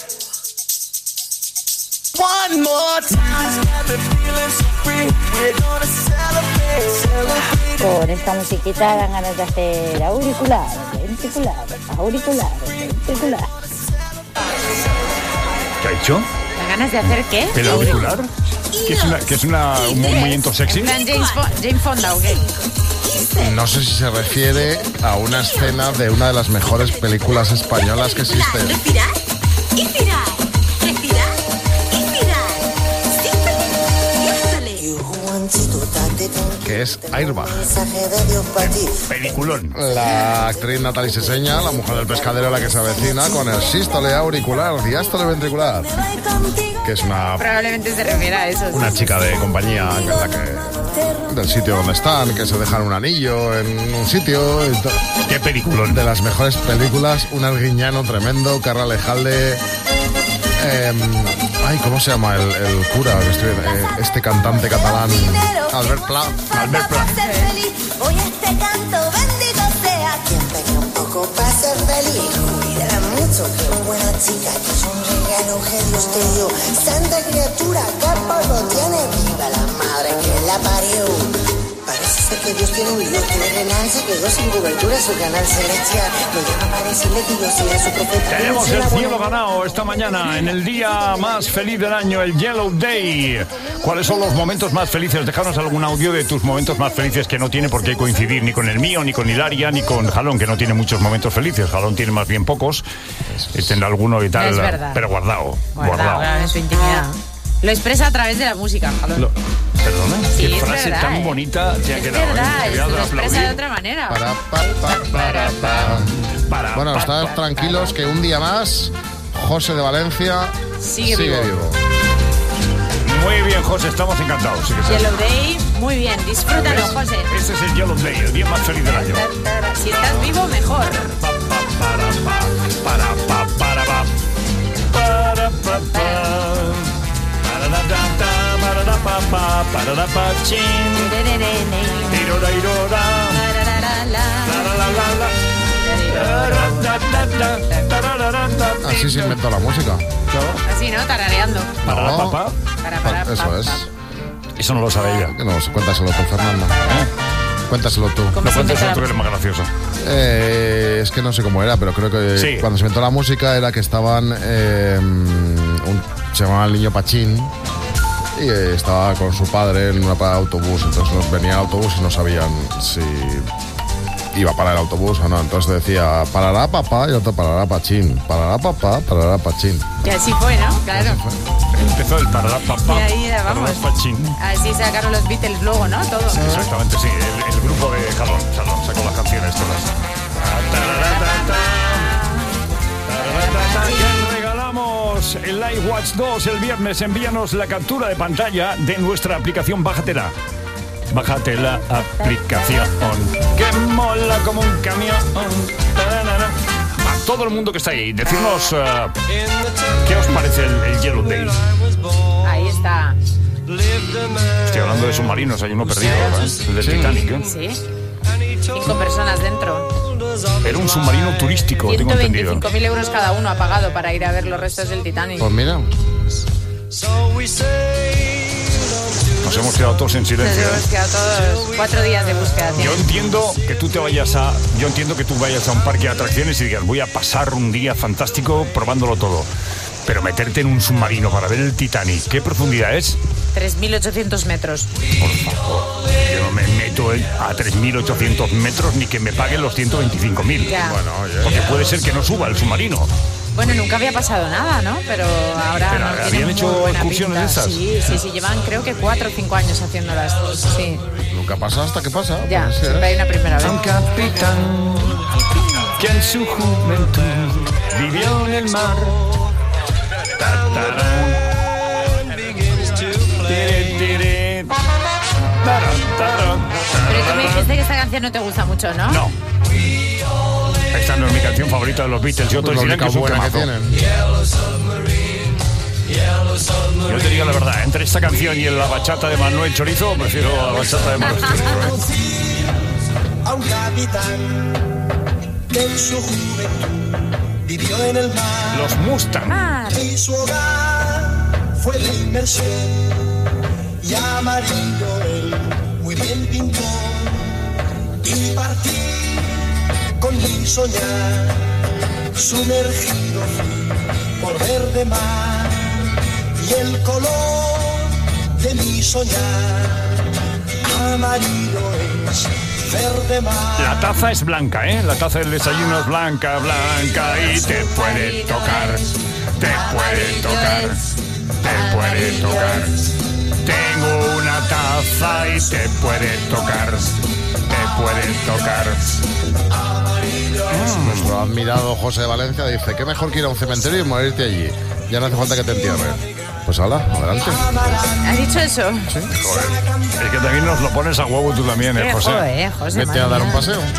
One more time. Got me feeling so free. We're gonna celebrate. Celebrate. Con esta musiquita dan ganas de hacer auricular, ventricular, auricular, ventricular. ¿Qué ha hecho? ¿Las ganas de hacer qué? ¿El auricular? ¿Que es, una, que es una, un movimiento sexy? ¿En plan James, Fo- James Fonda o qué? No sé si se refiere a una escena de una de las mejores películas españolas que existen. Respirar y tirar. Respirar y tirar. Que es Airbag. Peliculón. La actriz Natalie Seseña, la mujer del pescadero, la que se avecina con el sístole auricular, diástole ventricular. Que es una, Probablemente se refiere a eso. una sí. chica de compañía en la que, del sitio donde están, que se dejan un anillo en un sitio. Y to- Qué peliculón. De las mejores películas, un arguiñano tremendo, Carla Lejalde. Eh, ay, ¿cómo se llama el, el cura? que estoy- eh, este cantante catalán, Albert Pla. Albert Pla. Hoy este canto bendito sea quien pegue un poco para ser feliz. Cuídala mucho, que buena chica, que es un regalo que Dios te dio. Santa criatura, que poco tiene, viva la madre que la parió. Parece ser que Dios tiene un lío renal, se quedó sin cobertura su canal celestial. Me llama para decirle que yo soy su profeta. Tenemos Soy el la buena- cielo ganado esta mañana en el día más feliz del año, el Yellow Day. ¿Cuáles son los momentos más felices? Déjanos algún audio de tus momentos más felices, que no tiene por qué coincidir ni con el mío, ni con Hilaria, ni con Jalón, que no tiene muchos momentos felices. Jalón tiene más bien pocos. Eh, Tendrá alguno y tal, Es verdad. pero guardado. Guardado, Guardado. claro, en su intimidad. Lo expresa a través de la música, Jalón. Lo- Perdona, Sí, qué es frase verdad, tan eh. bonita te ha Es quedado. verdad, ¿eh? Te voy a es- lo expresa aplaudir. de otra manera. Para, pa, pa, para, pa. Para, Bueno, pa, estad pa, tranquilos que un día más José de Valencia Sigue vivo. Muy bien, José, estamos encantados. Sí que sí. Yellow Day, muy bien, disfrútalo, ¿Ves? José. Ese es el Yellow Day, el día más feliz del año. Si estás vivo, mejor. Para, pa, para, pa. Para, pa, pa. Para, da, da, da, para, da, pa, pa. Para, da, pa, chin. Tiro, da, iro, da. La, la, la, la. Así se inventó la música. Así, ¿no? Tarareando. Para la papá. Para, para, Eso pa, es. pa. Eso no lo sabe ella. Que no, cuéntaselo tú, Fernando. Cuéntaselo tú. No cuéntaselo tú, que eres más gracioso. Eh, es que no sé cómo era, pero creo que Sí. cuando se inventó la música era que estaban... eh, un- se llamaba el niño Pachín y eh, estaba con su padre en una parada de autobús. Entonces nos venía el autobús y no sabían si iba para el autobús o no. Entonces decía, parará papá, y otro parará Pachín. Parará papá, parará Pachín. Y así fue, ¿no? Claro. Empezó el parará papá. Y ahí, vamos. parará pachín. Así sacaron los Beatles luego, ¿no? Todo. Exactamente, sí. El, el grupo de Jalón, Jalón sacó las canciones todas. Y regalamos el Live Watch dos el viernes. Envíanos la captura de pantalla de nuestra aplicación. Bájatela. Bájate la aplicación. Que mola como un camión. A todo el mundo que está ahí, decirnos uh, qué os parece el, el Yellow Days. Ahí está. Estoy hablando de submarinos, hay uno perdido, ¿verdad? El del Titanic, ¿eh? Sí. Cinco personas dentro. Era un submarino turístico, tengo entendido. ciento veinticinco mil euros cada uno ha pagado para ir a ver los restos del Titanic. Pues mira. Nos hemos quedado todos en silencio. Nos hemos quedado todos cuatro días de búsqueda. Yo entiendo que tú te vayas a, yo entiendo que tú vayas a un parque de atracciones y digas, voy a pasar un día fantástico probándolo todo. Pero meterte en un submarino para ver el Titanic, ¿qué profundidad es? tres mil ochocientos metros. Por favor, yo no me meto en- a tres mil ochocientos metros ni que me paguen los ciento veinticinco mil. Ya. Bueno, oye. Porque puede ser que no suba el submarino. Bueno, nunca había pasado nada, ¿no? Pero ahora Pero, no ¿habían tiene muy hecho buena excursiones pinta. de esas? Sí, sí, sí, llevan creo que cuatro o cinco años haciéndolas. Sí, Nunca pasa hasta que pasa. ya, Pues sí, siempre hay ¿eh? una primera vez. Un capitán que en su juventud vivió en el mar. Ta, tarán. Tire, tire. Tarán, tarán. Pero tú me dijiste que esta canción no te gusta mucho, ¿no? No. Esta no es mi canción favorita de los Beatles. Yo Pues todos la dirán que única es un buena que temazo. tienen. Yo te digo la verdad, entre esta canción y la bachata de Manuel Chorizo, prefiero la bachata de Manuel Chorizo. ¿eh? A un capitán que en su juventud vivió en el mar. Los Mustang. Y su hogar fue de inmersión. Y amarillo él muy bien pintó. Y partí con mi soñar. Sumergido fui por verde mar. Y el color de mi soñar. Amarillo es verde mar. La taza es blanca, ¿eh? La taza del desayuno es blanca, blanca y te puede tocar, te puede tocar, te puede tocar. Tengo una taza y te puede tocar, te puede tocar. Mm. Nuestro admirado José de Valencia dice, qué mejor que ir a un cementerio y morirte allí. Ya no hace falta que te entierren. Pues hala, adelante. ¿Has dicho eso? Joder, es que también nos lo pones a huevo tú también, ¿eh, Eh, José? joder, José, Vete a dar un madre mía. paseo.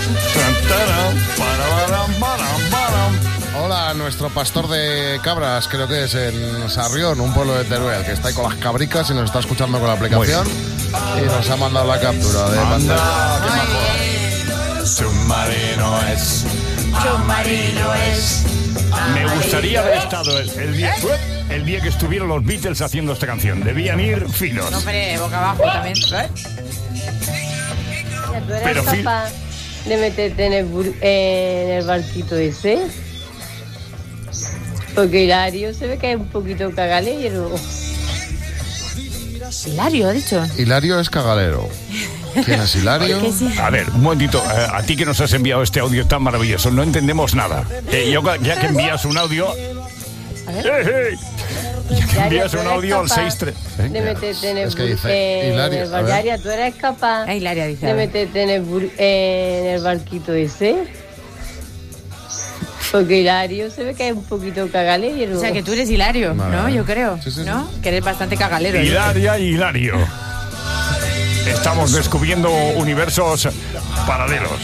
Hola, nuestro pastor de cabras, creo que es en Sarrión, un pueblo de Teruel, que está ahí con las cabricas y nos está escuchando con la aplicación. Y nos ha mandado la captura de pantalla. Qué majo. Submarino es, amarillo es. Me gustaría haber estado el, el día, el día que estuvieron los Beatles haciendo esta canción. Debían ir finos. No, hombre, boca abajo también. ¿Eh? ¿Tú eres Pero Phil- capaz de meterte en el, bur- en el barquito ese? Porque Hilario se ve que es un poquito cagalero. Hilario, ha dicho. Hilario es cagalero. ¿Quién es Hilario? Que sí. A ver, un momentito, eh, a ti que nos has enviado este audio tan maravilloso, no entendemos nada. Eh, yo, ya que envías un audio... Eh, eh, ya que envías un audio al seis tres... De meterte en el, Es que bur- dice en Hilario, el a ver. Hilaria, ¿tú eres capaz Ah, Hilaria dice. de a ver. meterte en el, bur- en el barquito ese? Porque Hilario se ve que es un poquito cagalero. O sea, que tú eres Hilario, Vale. ¿no? Yo creo, Sí, sí, ¿no? Que eres bastante cagalero. ¿eh? Hilaria y Hilario. Estamos descubriendo universos paralelos.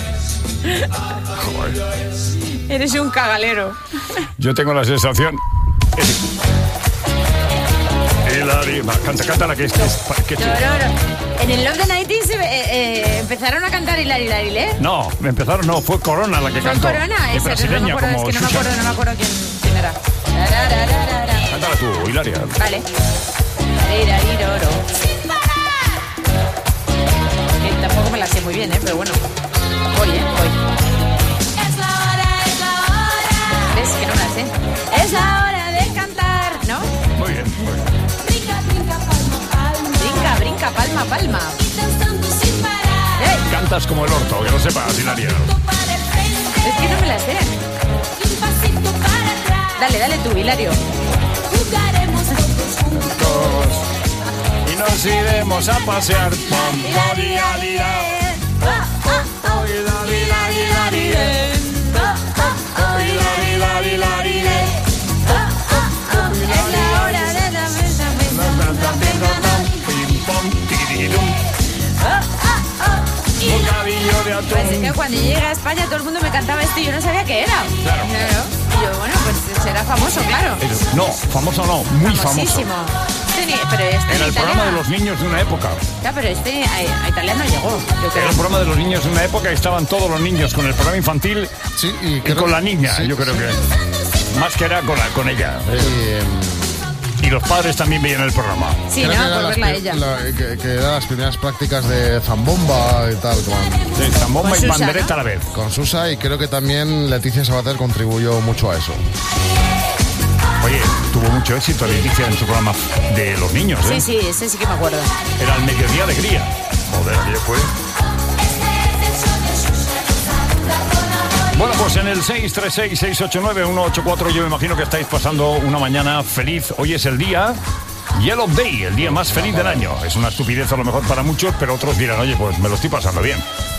Joder. Eres un cagalero. Yo tengo la sensación... Hilario... Va, canta, canta la que es... Que es, que es- Llororo. En el Love the nineties eh, eh, empezaron a cantar Hilari Larile. No, empezaron, no, fue Corona la que Fue cantó. Corona, Y esa, brasileña, no me acuerdo, como es que no me Susana. acuerdo, no me acuerdo quién, quién era. Tararararara. Cántala tú, Hilaria. Vale. Tararirariro. Que tampoco me la sé muy bien, ¿eh? Pero bueno. Voy, ¿eh? Voy. ¿Ves que no me la sé? Es la hora de cantar, ¿no? Muy bien, muy bien. Brinca, brinca, palma, palma. ¡Ey! Cantas como el orto, que lo sepas, Hilaria. Es que no me la sé. Dale, dale tú, Hilario. Y nos iremos a pasear. Pom, pori, alira. Es la hora de la mesa, Pim, pom, tirirum. Bocadillo de atún. Pues es que cuando yo llegué a España todo el mundo me cantaba esto y yo no sabía qué era. Claro. Y yo, bueno, pues será famoso, claro. No, famoso no, muy famoso. Famosísimo. Este ni- pero este Era en el Italia- programa de los niños de una época. Ya, pero este a, a Italia no llegó, yo creo. Era el programa de los niños de una época y estaban todos los niños con el programa infantil y, con la niña, sí, yo creo sí. que. Más que era con, la, con ella. Y los padres también veían el programa. Sí, Creo ¿no? que eran Por las verla a pri- ella. la- que, que eran las primeras prácticas de zambomba y tal. Con, de zambomba Con y Susa, pandereta ¿no? a la vez. Con Susa, y creo que también Leticia Sabater contribuyó mucho a eso. Oye, tuvo mucho éxito Leticia en su programa de los niños, ¿eh? Sí, sí, ese sí que me acuerdo. Era el Mediodía Alegría. Joder, ayer fue. Bueno, pues en el seis tres seis, seis ocho nueve, uno ocho cuatro yo me imagino que estáis pasando una mañana feliz. Hoy es el día Yellow Day, el día más feliz del año. Es una estupidez a lo mejor para muchos, pero otros dirán, oye, pues me lo estoy pasando bien.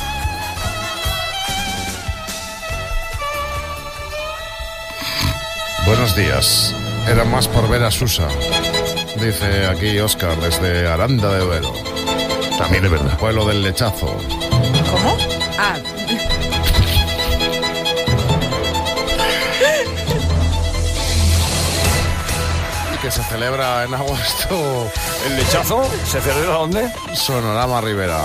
Buenos días. Era más por ver a Susa. Dice aquí Óscar desde Aranda de Duero. También es verdad. Pueblo del lechazo. ¿Cómo? Ah, Que se celebra en agosto. ¿El lechazo se celebra dónde? Sonorama Rivera.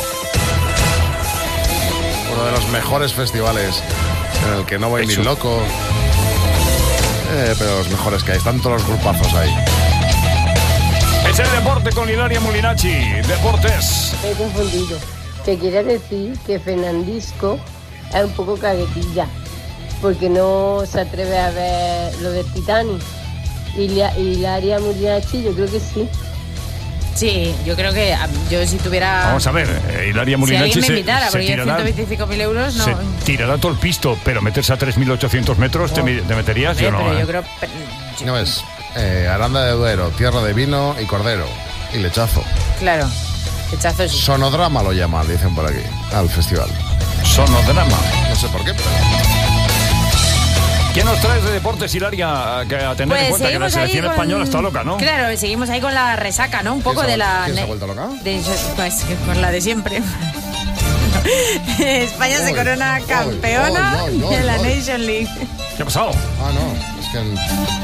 Uno de los mejores festivales en el que no voy ni loco. Eh, pero los mejores que hay. Están todos los grupazos ahí. Es el deporte con Hilaria Molinacci. Deportes. Me he confundido. Te quiere decir que Fernandisco es un poco caguetilla, porque no se atreve a ver lo de Titanic. Y la, y la Hilaria Molinacci, yo creo que sí. sí, yo creo que ah, yo si tuviera... Vamos a ver, eh, Hilaria Si Molinacci alguien me se, invitara, se porque yo tirará, ciento veinticinco mil euros no... se tirará todo el pisto, pero meterse a tres mil ochocientos metros, ¿te, mi- te meterías? Eh, Yo no, pero ¿eh? yo creo... pero- ¿No ves? Eh, Aranda de Duero, tierra de vino y cordero. Y lechazo. Claro, lechazo sí. Sonodrama lo llaman, dicen por aquí, al festival. Sonodrama. No sé por qué, pero... ¿Qué nos traes de deportes, Hilaria? Que a tener en Pues cuenta que la seguimos ahí selección con- española está loca, ¿no? Claro, seguimos ahí con la resaca, ¿no? Un poco ¿Quién se de ha- la... quién se ha vuelto loca? de- pues con la de siempre. España se Ay, corona ay, campeona ay, ay, de la ay. Nation League. ¿Qué ha pasado? Ah, no, es que...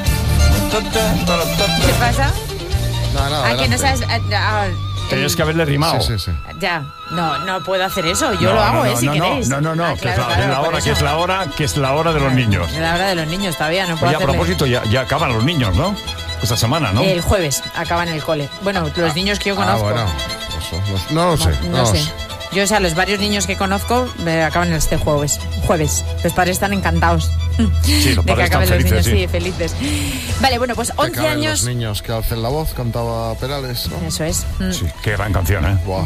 ¿Qué pasa? Nada, nada, ¿A que no adelante. sabes? Ah, ah, Tenías que haberle rimado. Sí, sí, sí. ya, no, no puedo hacer eso. Yo No, lo hago, no, ¿eh? no, Si no, queréis. No, no, no, Ah, que, claro, es la, claro, es la por hora, eso. que es la hora, que es la hora de los niños. De la hora de los niños todavía, no puedo Oye, a hacerle- propósito, ya, ya acaban los niños, ¿no? Esta semana, ¿no? El jueves acaban el cole. Bueno, los niños que yo Ah, conozco. bueno. Eso, no, no lo sé. No, No, lo sé. sé. Yo, o sea, los varios niños que conozco eh, acaban este jueves. Jueves. Los padres están encantados. Sí, los de que padres están acaben los felices, niños, sí. sí, felices. Vale, bueno, pues Que once acaben años. los niños que alcen la voz, cantaba Perales, ¿no? Eso es. Mm. Sí, qué gran canción, ¿eh? Buah.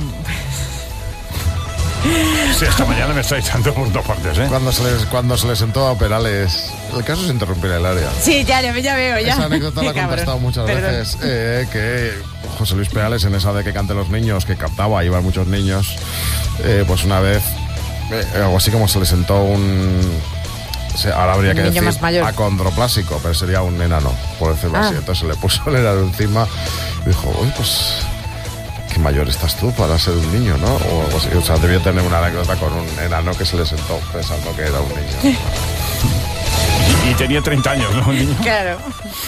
Sí, esta mañana me estáis dando por dos partes, ¿eh? Cuando se les, cuando se les sentó a Perales... El caso es interrumpir el área. Sí, ya, ya, ya veo, ya. Esa anécdota la he Qué cabrón. contestado muchas Perdón. veces, eh, que José Luis Perales, en esa de que canten los niños, que cantaba, iban muchos niños, eh, pues una vez, eh, algo así como se le sentó un... se- ahora habría Un que niño decir más mayor. acondroplásico, pero sería un enano, por decirlo Ah. así. Entonces se le puso el enano encima y dijo, uy, pues... qué mayor estás tú para ser un niño, ¿no? O algo así. O sea, debía tener una anécdota con un enano que se le sentó pensando que era un niño. Y, y tenía treinta años, ¿no? El niño. Claro.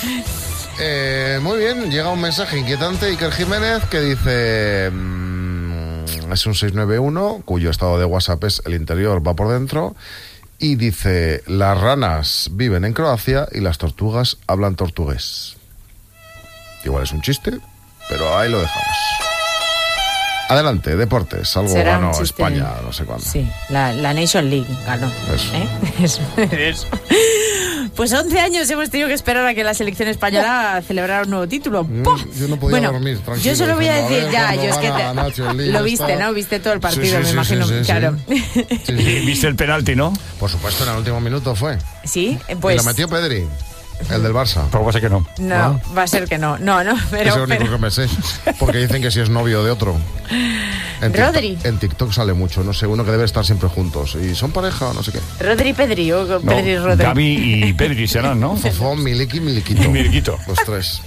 Eh, muy bien, llega un mensaje inquietante, Iker Jiménez, que dice... mm, es un seis nueve uno cuyo estado de WhatsApp es el interior va por dentro y dice: las ranas viven en Croacia y las tortugas hablan portugués. Igual es un chiste, pero ahí lo dejamos. Adelante, deportes. Algo Será ganó un chiste. España, no sé cuándo. Sí, la, la Nation League ganó. Eso. ¿Eh? Eso, eso. Pues once años hemos tenido que esperar a que la selección española celebrara un nuevo título. ¡Pah! Yo no podía Bueno, dormir, tranquilo. yo solo voy a diciendo, decir ver ya, cuándo yo es que gana te- la Nations League, lo ya viste, está. ¿no? Viste todo el partido, Sí, sí, me sí, imagino. sí, sí, sí. Claro. Sí, ¿viste el penalti, no? Por supuesto, en el último minuto fue. Sí, Y pues lo metió Pedri, el del Barça. Pero pasa que no. no, va a ser que no. No, no, pero, es lo único pero- que me sé. Porque dicen que si es novio de otro. En TikTok- Rodri. En TikTok sale mucho, no sé, uno que debe estar siempre juntos. ¿Y son pareja o no sé qué? Rodri Pedri o No, Pedri y Rodri. Gavi y Pedri serán, ¿no? Fofón, Miliki, Miliquito. Miliquito. Los tres.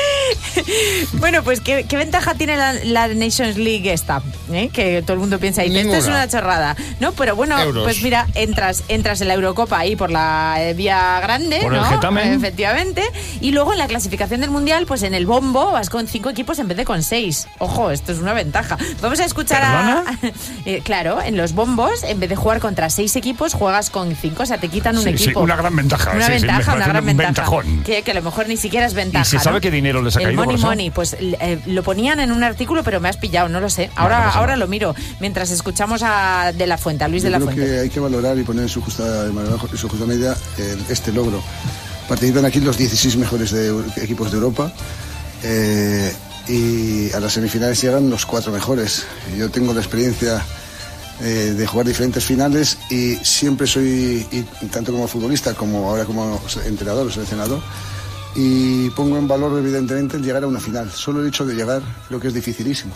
Bueno, pues ¿qué, qué ventaja tiene la, la Nations League esta? ¿Eh? Que todo el mundo piensa, y dice, esto es Ninguna. una chorrada. No, pero bueno, Euros. pues mira, entras entras en la Eurocopa ahí por la eh, vía grande, Por el ¿no? Getafe. Efectivamente. Y luego en la clasificación del Mundial, pues en el bombo vas con cinco equipos en vez de con seis. Ojo, esto es una ventaja. Vamos a escuchar a... Eh, claro, en los bombos, en vez de jugar contra seis equipos, jugas con cinco, o sea, te quitan un Sí, sí, equipo. una gran ventaja. Una sí, sí, me ventaja, una parece gran un ventaja. ventajón. Que, que a lo mejor ni siquiera es ventaja. ¿Y se sabe ¿no? qué dinero les ha El caído por money eso? money, pues eh, lo ponían en un artículo, pero me has pillado, no lo sé. Ahora, no pasa ahora nada. lo miro, mientras escuchamos a De La Fuente, a Luis Yo de la creo Fuente. que hay que valorar y poner en su justa, en su justa medida el- este logro. Participan aquí los dieciséis mejores de, equipos de Europa eh, y a las semifinales llegan los cuatro mejores. Yo tengo la experiencia eh, de jugar diferentes finales y siempre soy, y tanto como futbolista como ahora como entrenador o seleccionador, y pongo en valor evidentemente el llegar a una final. Solo el hecho de llegar creo que es dificilísimo.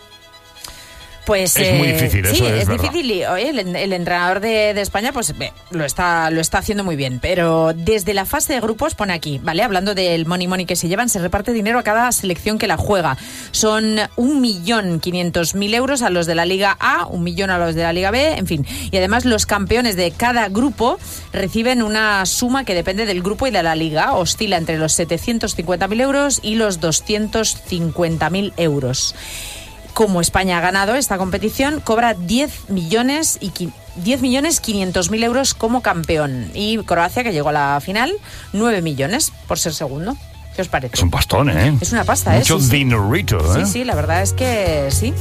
Pues Es muy eh, difícil, sí, eso es es verdad. difícil y oye, el, el entrenador de, de España pues eh, lo está lo está haciendo muy bien, pero desde la fase de grupos pone aquí, ¿vale? Hablando del money money que se llevan, se reparte dinero a cada selección que la juega. Son un millón quinientos mil euros a los de la Liga A, un millón a los de la Liga B, en fin. Y además los campeones de cada grupo reciben una suma que depende del grupo y de la Liga. Oscila entre los setecientos cincuenta mil euros y los doscientos cincuenta mil euros. Como España ha ganado esta competición, cobra diez millones y diez millones quinientos mil euros como campeón. Y Croacia, que llegó a la final, nueve millones por ser segundo. ¿Qué os parece? Es un pastón, ¿eh? Es una pasta, ¿eh? Mucho Sí, sí. dinerito, ¿eh? Sí, sí, la verdad es que sí.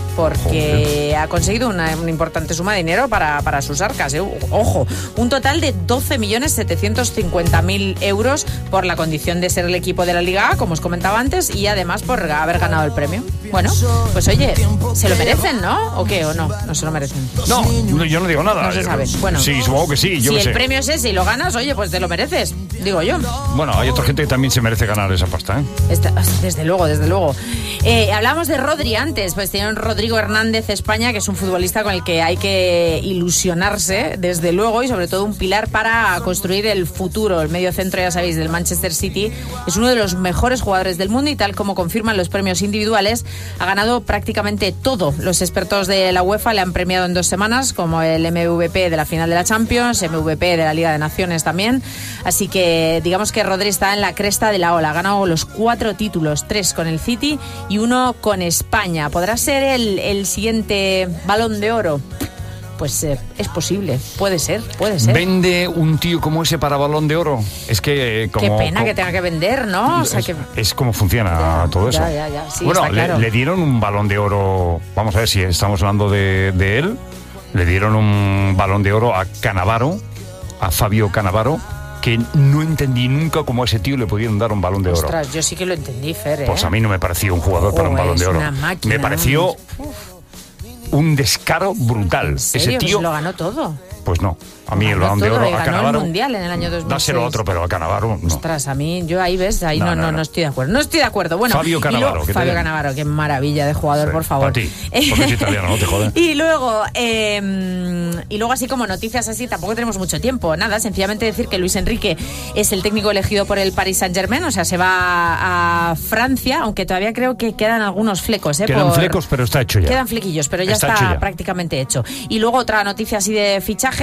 Porque ha conseguido una, una importante suma de dinero para, para sus arcas. ¿eh? Ojo, un total de doce millones setecientos cincuenta mil euros por la condición de ser el equipo de la Liga A, como os comentaba antes, y además por haber ganado el premio. Bueno, pues oye, ¿se lo merecen, no? ¿O qué? ¿O no? No se lo merecen. No, no, yo no digo nada. No se sabe. Bueno, sí, supongo que sí, yo si qué el sé. premio es ese y lo ganas, oye, pues te lo mereces, digo yo. Bueno, hay otra gente que también se merece ganar esa pasta, ¿eh? Esta- desde luego, desde luego. Eh, hablamos de Rodri antes, pues tiene un Rodrigo Hernández España, que es un futbolista con el que hay que ilusionarse, desde luego, y sobre todo un pilar para construir el futuro. El medio centro, ya sabéis, del Manchester City, es uno de los mejores jugadores del mundo y tal como confirman los premios individuales, ha ganado prácticamente todo. Los expertos de la UEFA le han premiado en dos semanas, como el M V P de la final de la Champions, M V P de la Liga de Naciones también. Así que digamos que Rodri está en la cresta de la ola. Ha ganado los cuatro títulos, tres con el City y uno con España. ¿Podrá ser el, el siguiente Balón de Oro? Pues eh, es posible, puede ser, puede ser. ¿Vende un tío como ese para Balón de Oro? Es que eh, como... Qué pena como- que tenga que vender, ¿no? O sea, que... Es como funciona todo eso. Ya, ya, ya, sí, bueno, está le, claro. le dieron un Balón de Oro, vamos a ver si estamos hablando de, de él, le dieron un Balón de Oro a Cannavaro, a Fabio Cannavaro, que no entendí nunca cómo a ese tío le pudieron dar un Balón de Oro. Ostras, yo sí que lo entendí, Fer, ¿eh? Pues a mí no me pareció un jugador para un Joder, Balón de es Oro. una máquina, Me pareció Uf, un descaro brutal. ¿en Ese serio? tío, Pues lo ganó todo. pues no. A mí el Ganó Balón de todo Oro y a ganó Cannavaro, el Mundial en el año dos mil seis. dáselo a otro, pero a Cannavaro no. Ostras, a mí, yo ahí ves, ahí no, No, no, no, no, no. estoy de acuerdo. No estoy de acuerdo. Bueno, Fabio y Cannavaro, luego- ¿qué te Fabio llama? Cannavaro, qué maravilla de jugador, por favor. Para ti, porque es italiano, no te jodas. Y luego, eh, y luego así como noticias así, tampoco tenemos mucho tiempo. Nada, sencillamente decir que Luis Enrique es el técnico elegido por el Paris Saint-Germain, o sea, se va a Francia, aunque todavía creo que quedan algunos flecos. ¿eh? Quedan por- flecos, pero está hecho ya. Quedan flequillos, pero ya Está está, hecho ya. prácticamente hecho. Y luego otra noticia así de fichajes, que ahora viene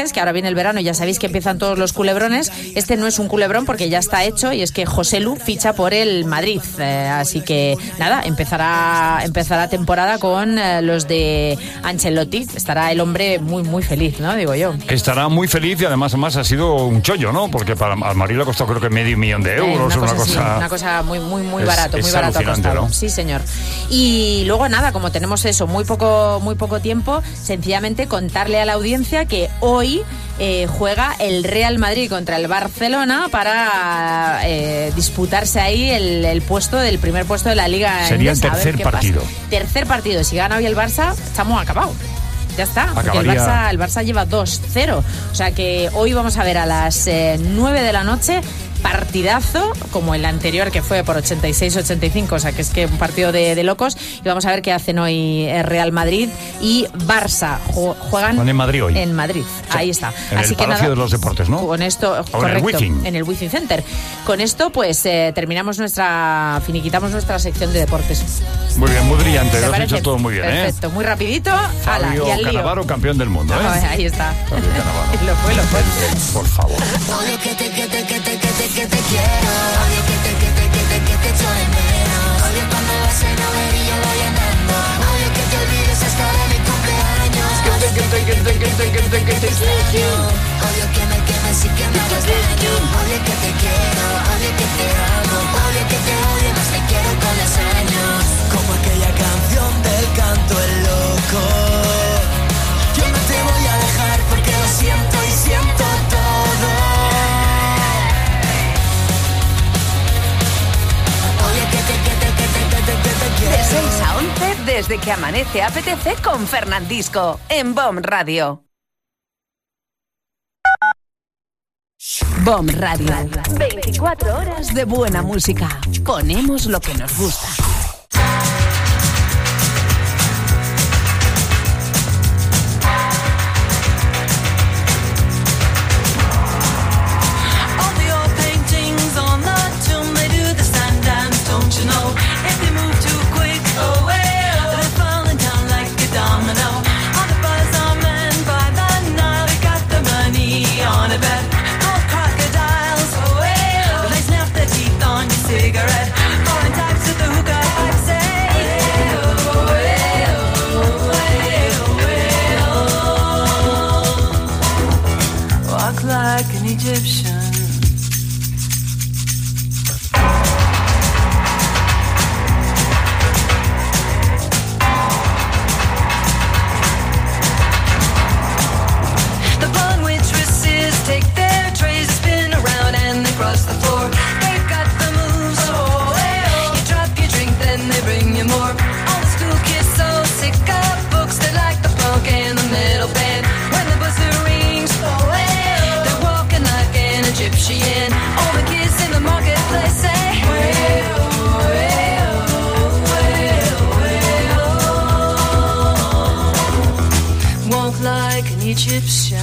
el verano, ya sabéis que empiezan todos los culebrones. Este no es un culebrón porque ya está hecho y es que Joselu ficha por el Madrid. Eh, así que nada, empezará, empezará temporada con eh, los de Ancelotti. Estará el hombre muy, muy feliz, ¿no? Digo yo. Estará muy feliz y además, además ha sido un chollo, ¿no? Porque para al Madrid le ha costado creo que medio millón de euros. Eh, una, una, cosa, cosa, sí, una cosa muy, muy, muy es, barato, es muy barato ha costado. ¿no? Sí, señor. Y luego nada, como tenemos eso, muy poco, muy poco tiempo, sencillamente contarle a la audiencia que hoy eh, juega el Real Madrid contra el Barcelona para eh, disputarse ahí el, el puesto del primer puesto de la Liga. Sería el tercer partido. Pasa. Tercer partido. Si gana hoy el Barça, estamos acabados. Ya está, porque Acabaría... el Barça, el Barça lleva dos cero. O sea que hoy vamos a ver a las eh, nueve de la noche partidazo, como el anterior que fue por ochenta y seis ochenta y cinco, o sea que es que un partido de, de locos. Y vamos a ver qué hacen hoy Real Madrid y Barça. Juegan en Madrid hoy. En Madrid, sí. Ahí está. En Así el que Palacio nada, de los Deportes, ¿no? Con esto, o correcto, en el Wizzing. En el Wizzing Center. Con esto, pues eh, terminamos nuestra, finiquitamos nuestra sección de deportes. Muy bien, muy brillante, lo has parece? hecho todo muy bien, Perfecto, ¿eh? Perfecto, muy rapidito. Fabio ala, y al lío. Cannavaro, campeón del mundo, ¿eh? Oh, ahí está. Fabio Cannavaro. Lo fue, lo fue. Por favor. Odio que te, que te, que te, que te, que te quiero. Odio que te, que te, que te, que te echo de menos. Odio cuando vas en Uber y yo voy andando. Odio que te olvides hasta de mi cumpleaños. Odio que te, que te, que te, que te, que te extraño. Odio que me quemes y que me hagas daño. Odio que te quiero, odio que te amo. Odio que te odio, más te quiero con los años. Como aquella canción del canto el loco. Yo no te voy a dejar porque lo siento y siento todo. Oye, que te, que te, que te, que te, que te quiero. De seis a once, desde que amanece A P T C con Fernandisco, en B O M Radio. B O M Radio. veinticuatro horas de buena música. Ponemos lo que nos gusta. Like an Egyptian. The blonde waitresses take their trays, spin around and they cross the floor. They've got the moves. Oh, oh. You drop your drink, then they bring you more. All the school kids so sick of books, they like the punk and the metal band. When the buzzer rings, oh, oh. Egyptian. All the kids in the marketplace say, well, well, well, well. Walk like an Egyptian.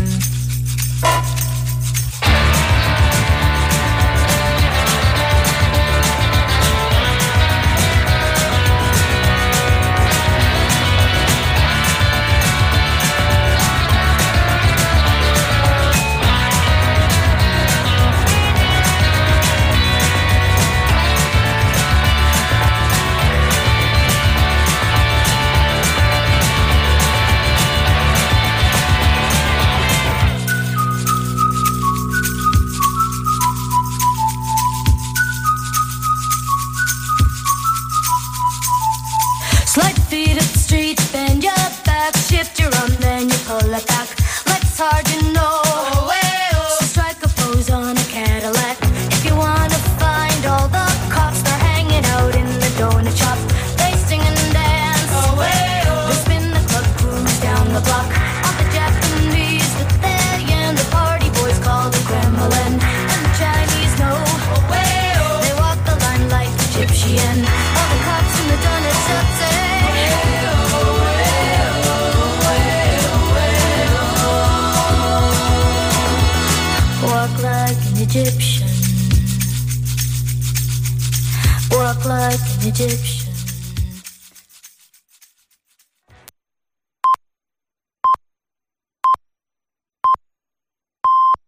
Slide your feet up the street, bend your back, shift your arm, then you pull it back. Like it's hard, you know. Oh, oh. So strike a pose on a Cadillac. If you wanna find all the cops, they're hanging out in the donut shop. They sing and dance. Oh, oh. They spin the club, cruise down the block. All the Japanese with their yen, the party boys call the Kremlin. And the Chinese know. Oh, oh. They walk the line like Egyptian. All the cops in the donut shop say. Walk like an Egyptian. Walk like an Egyptian.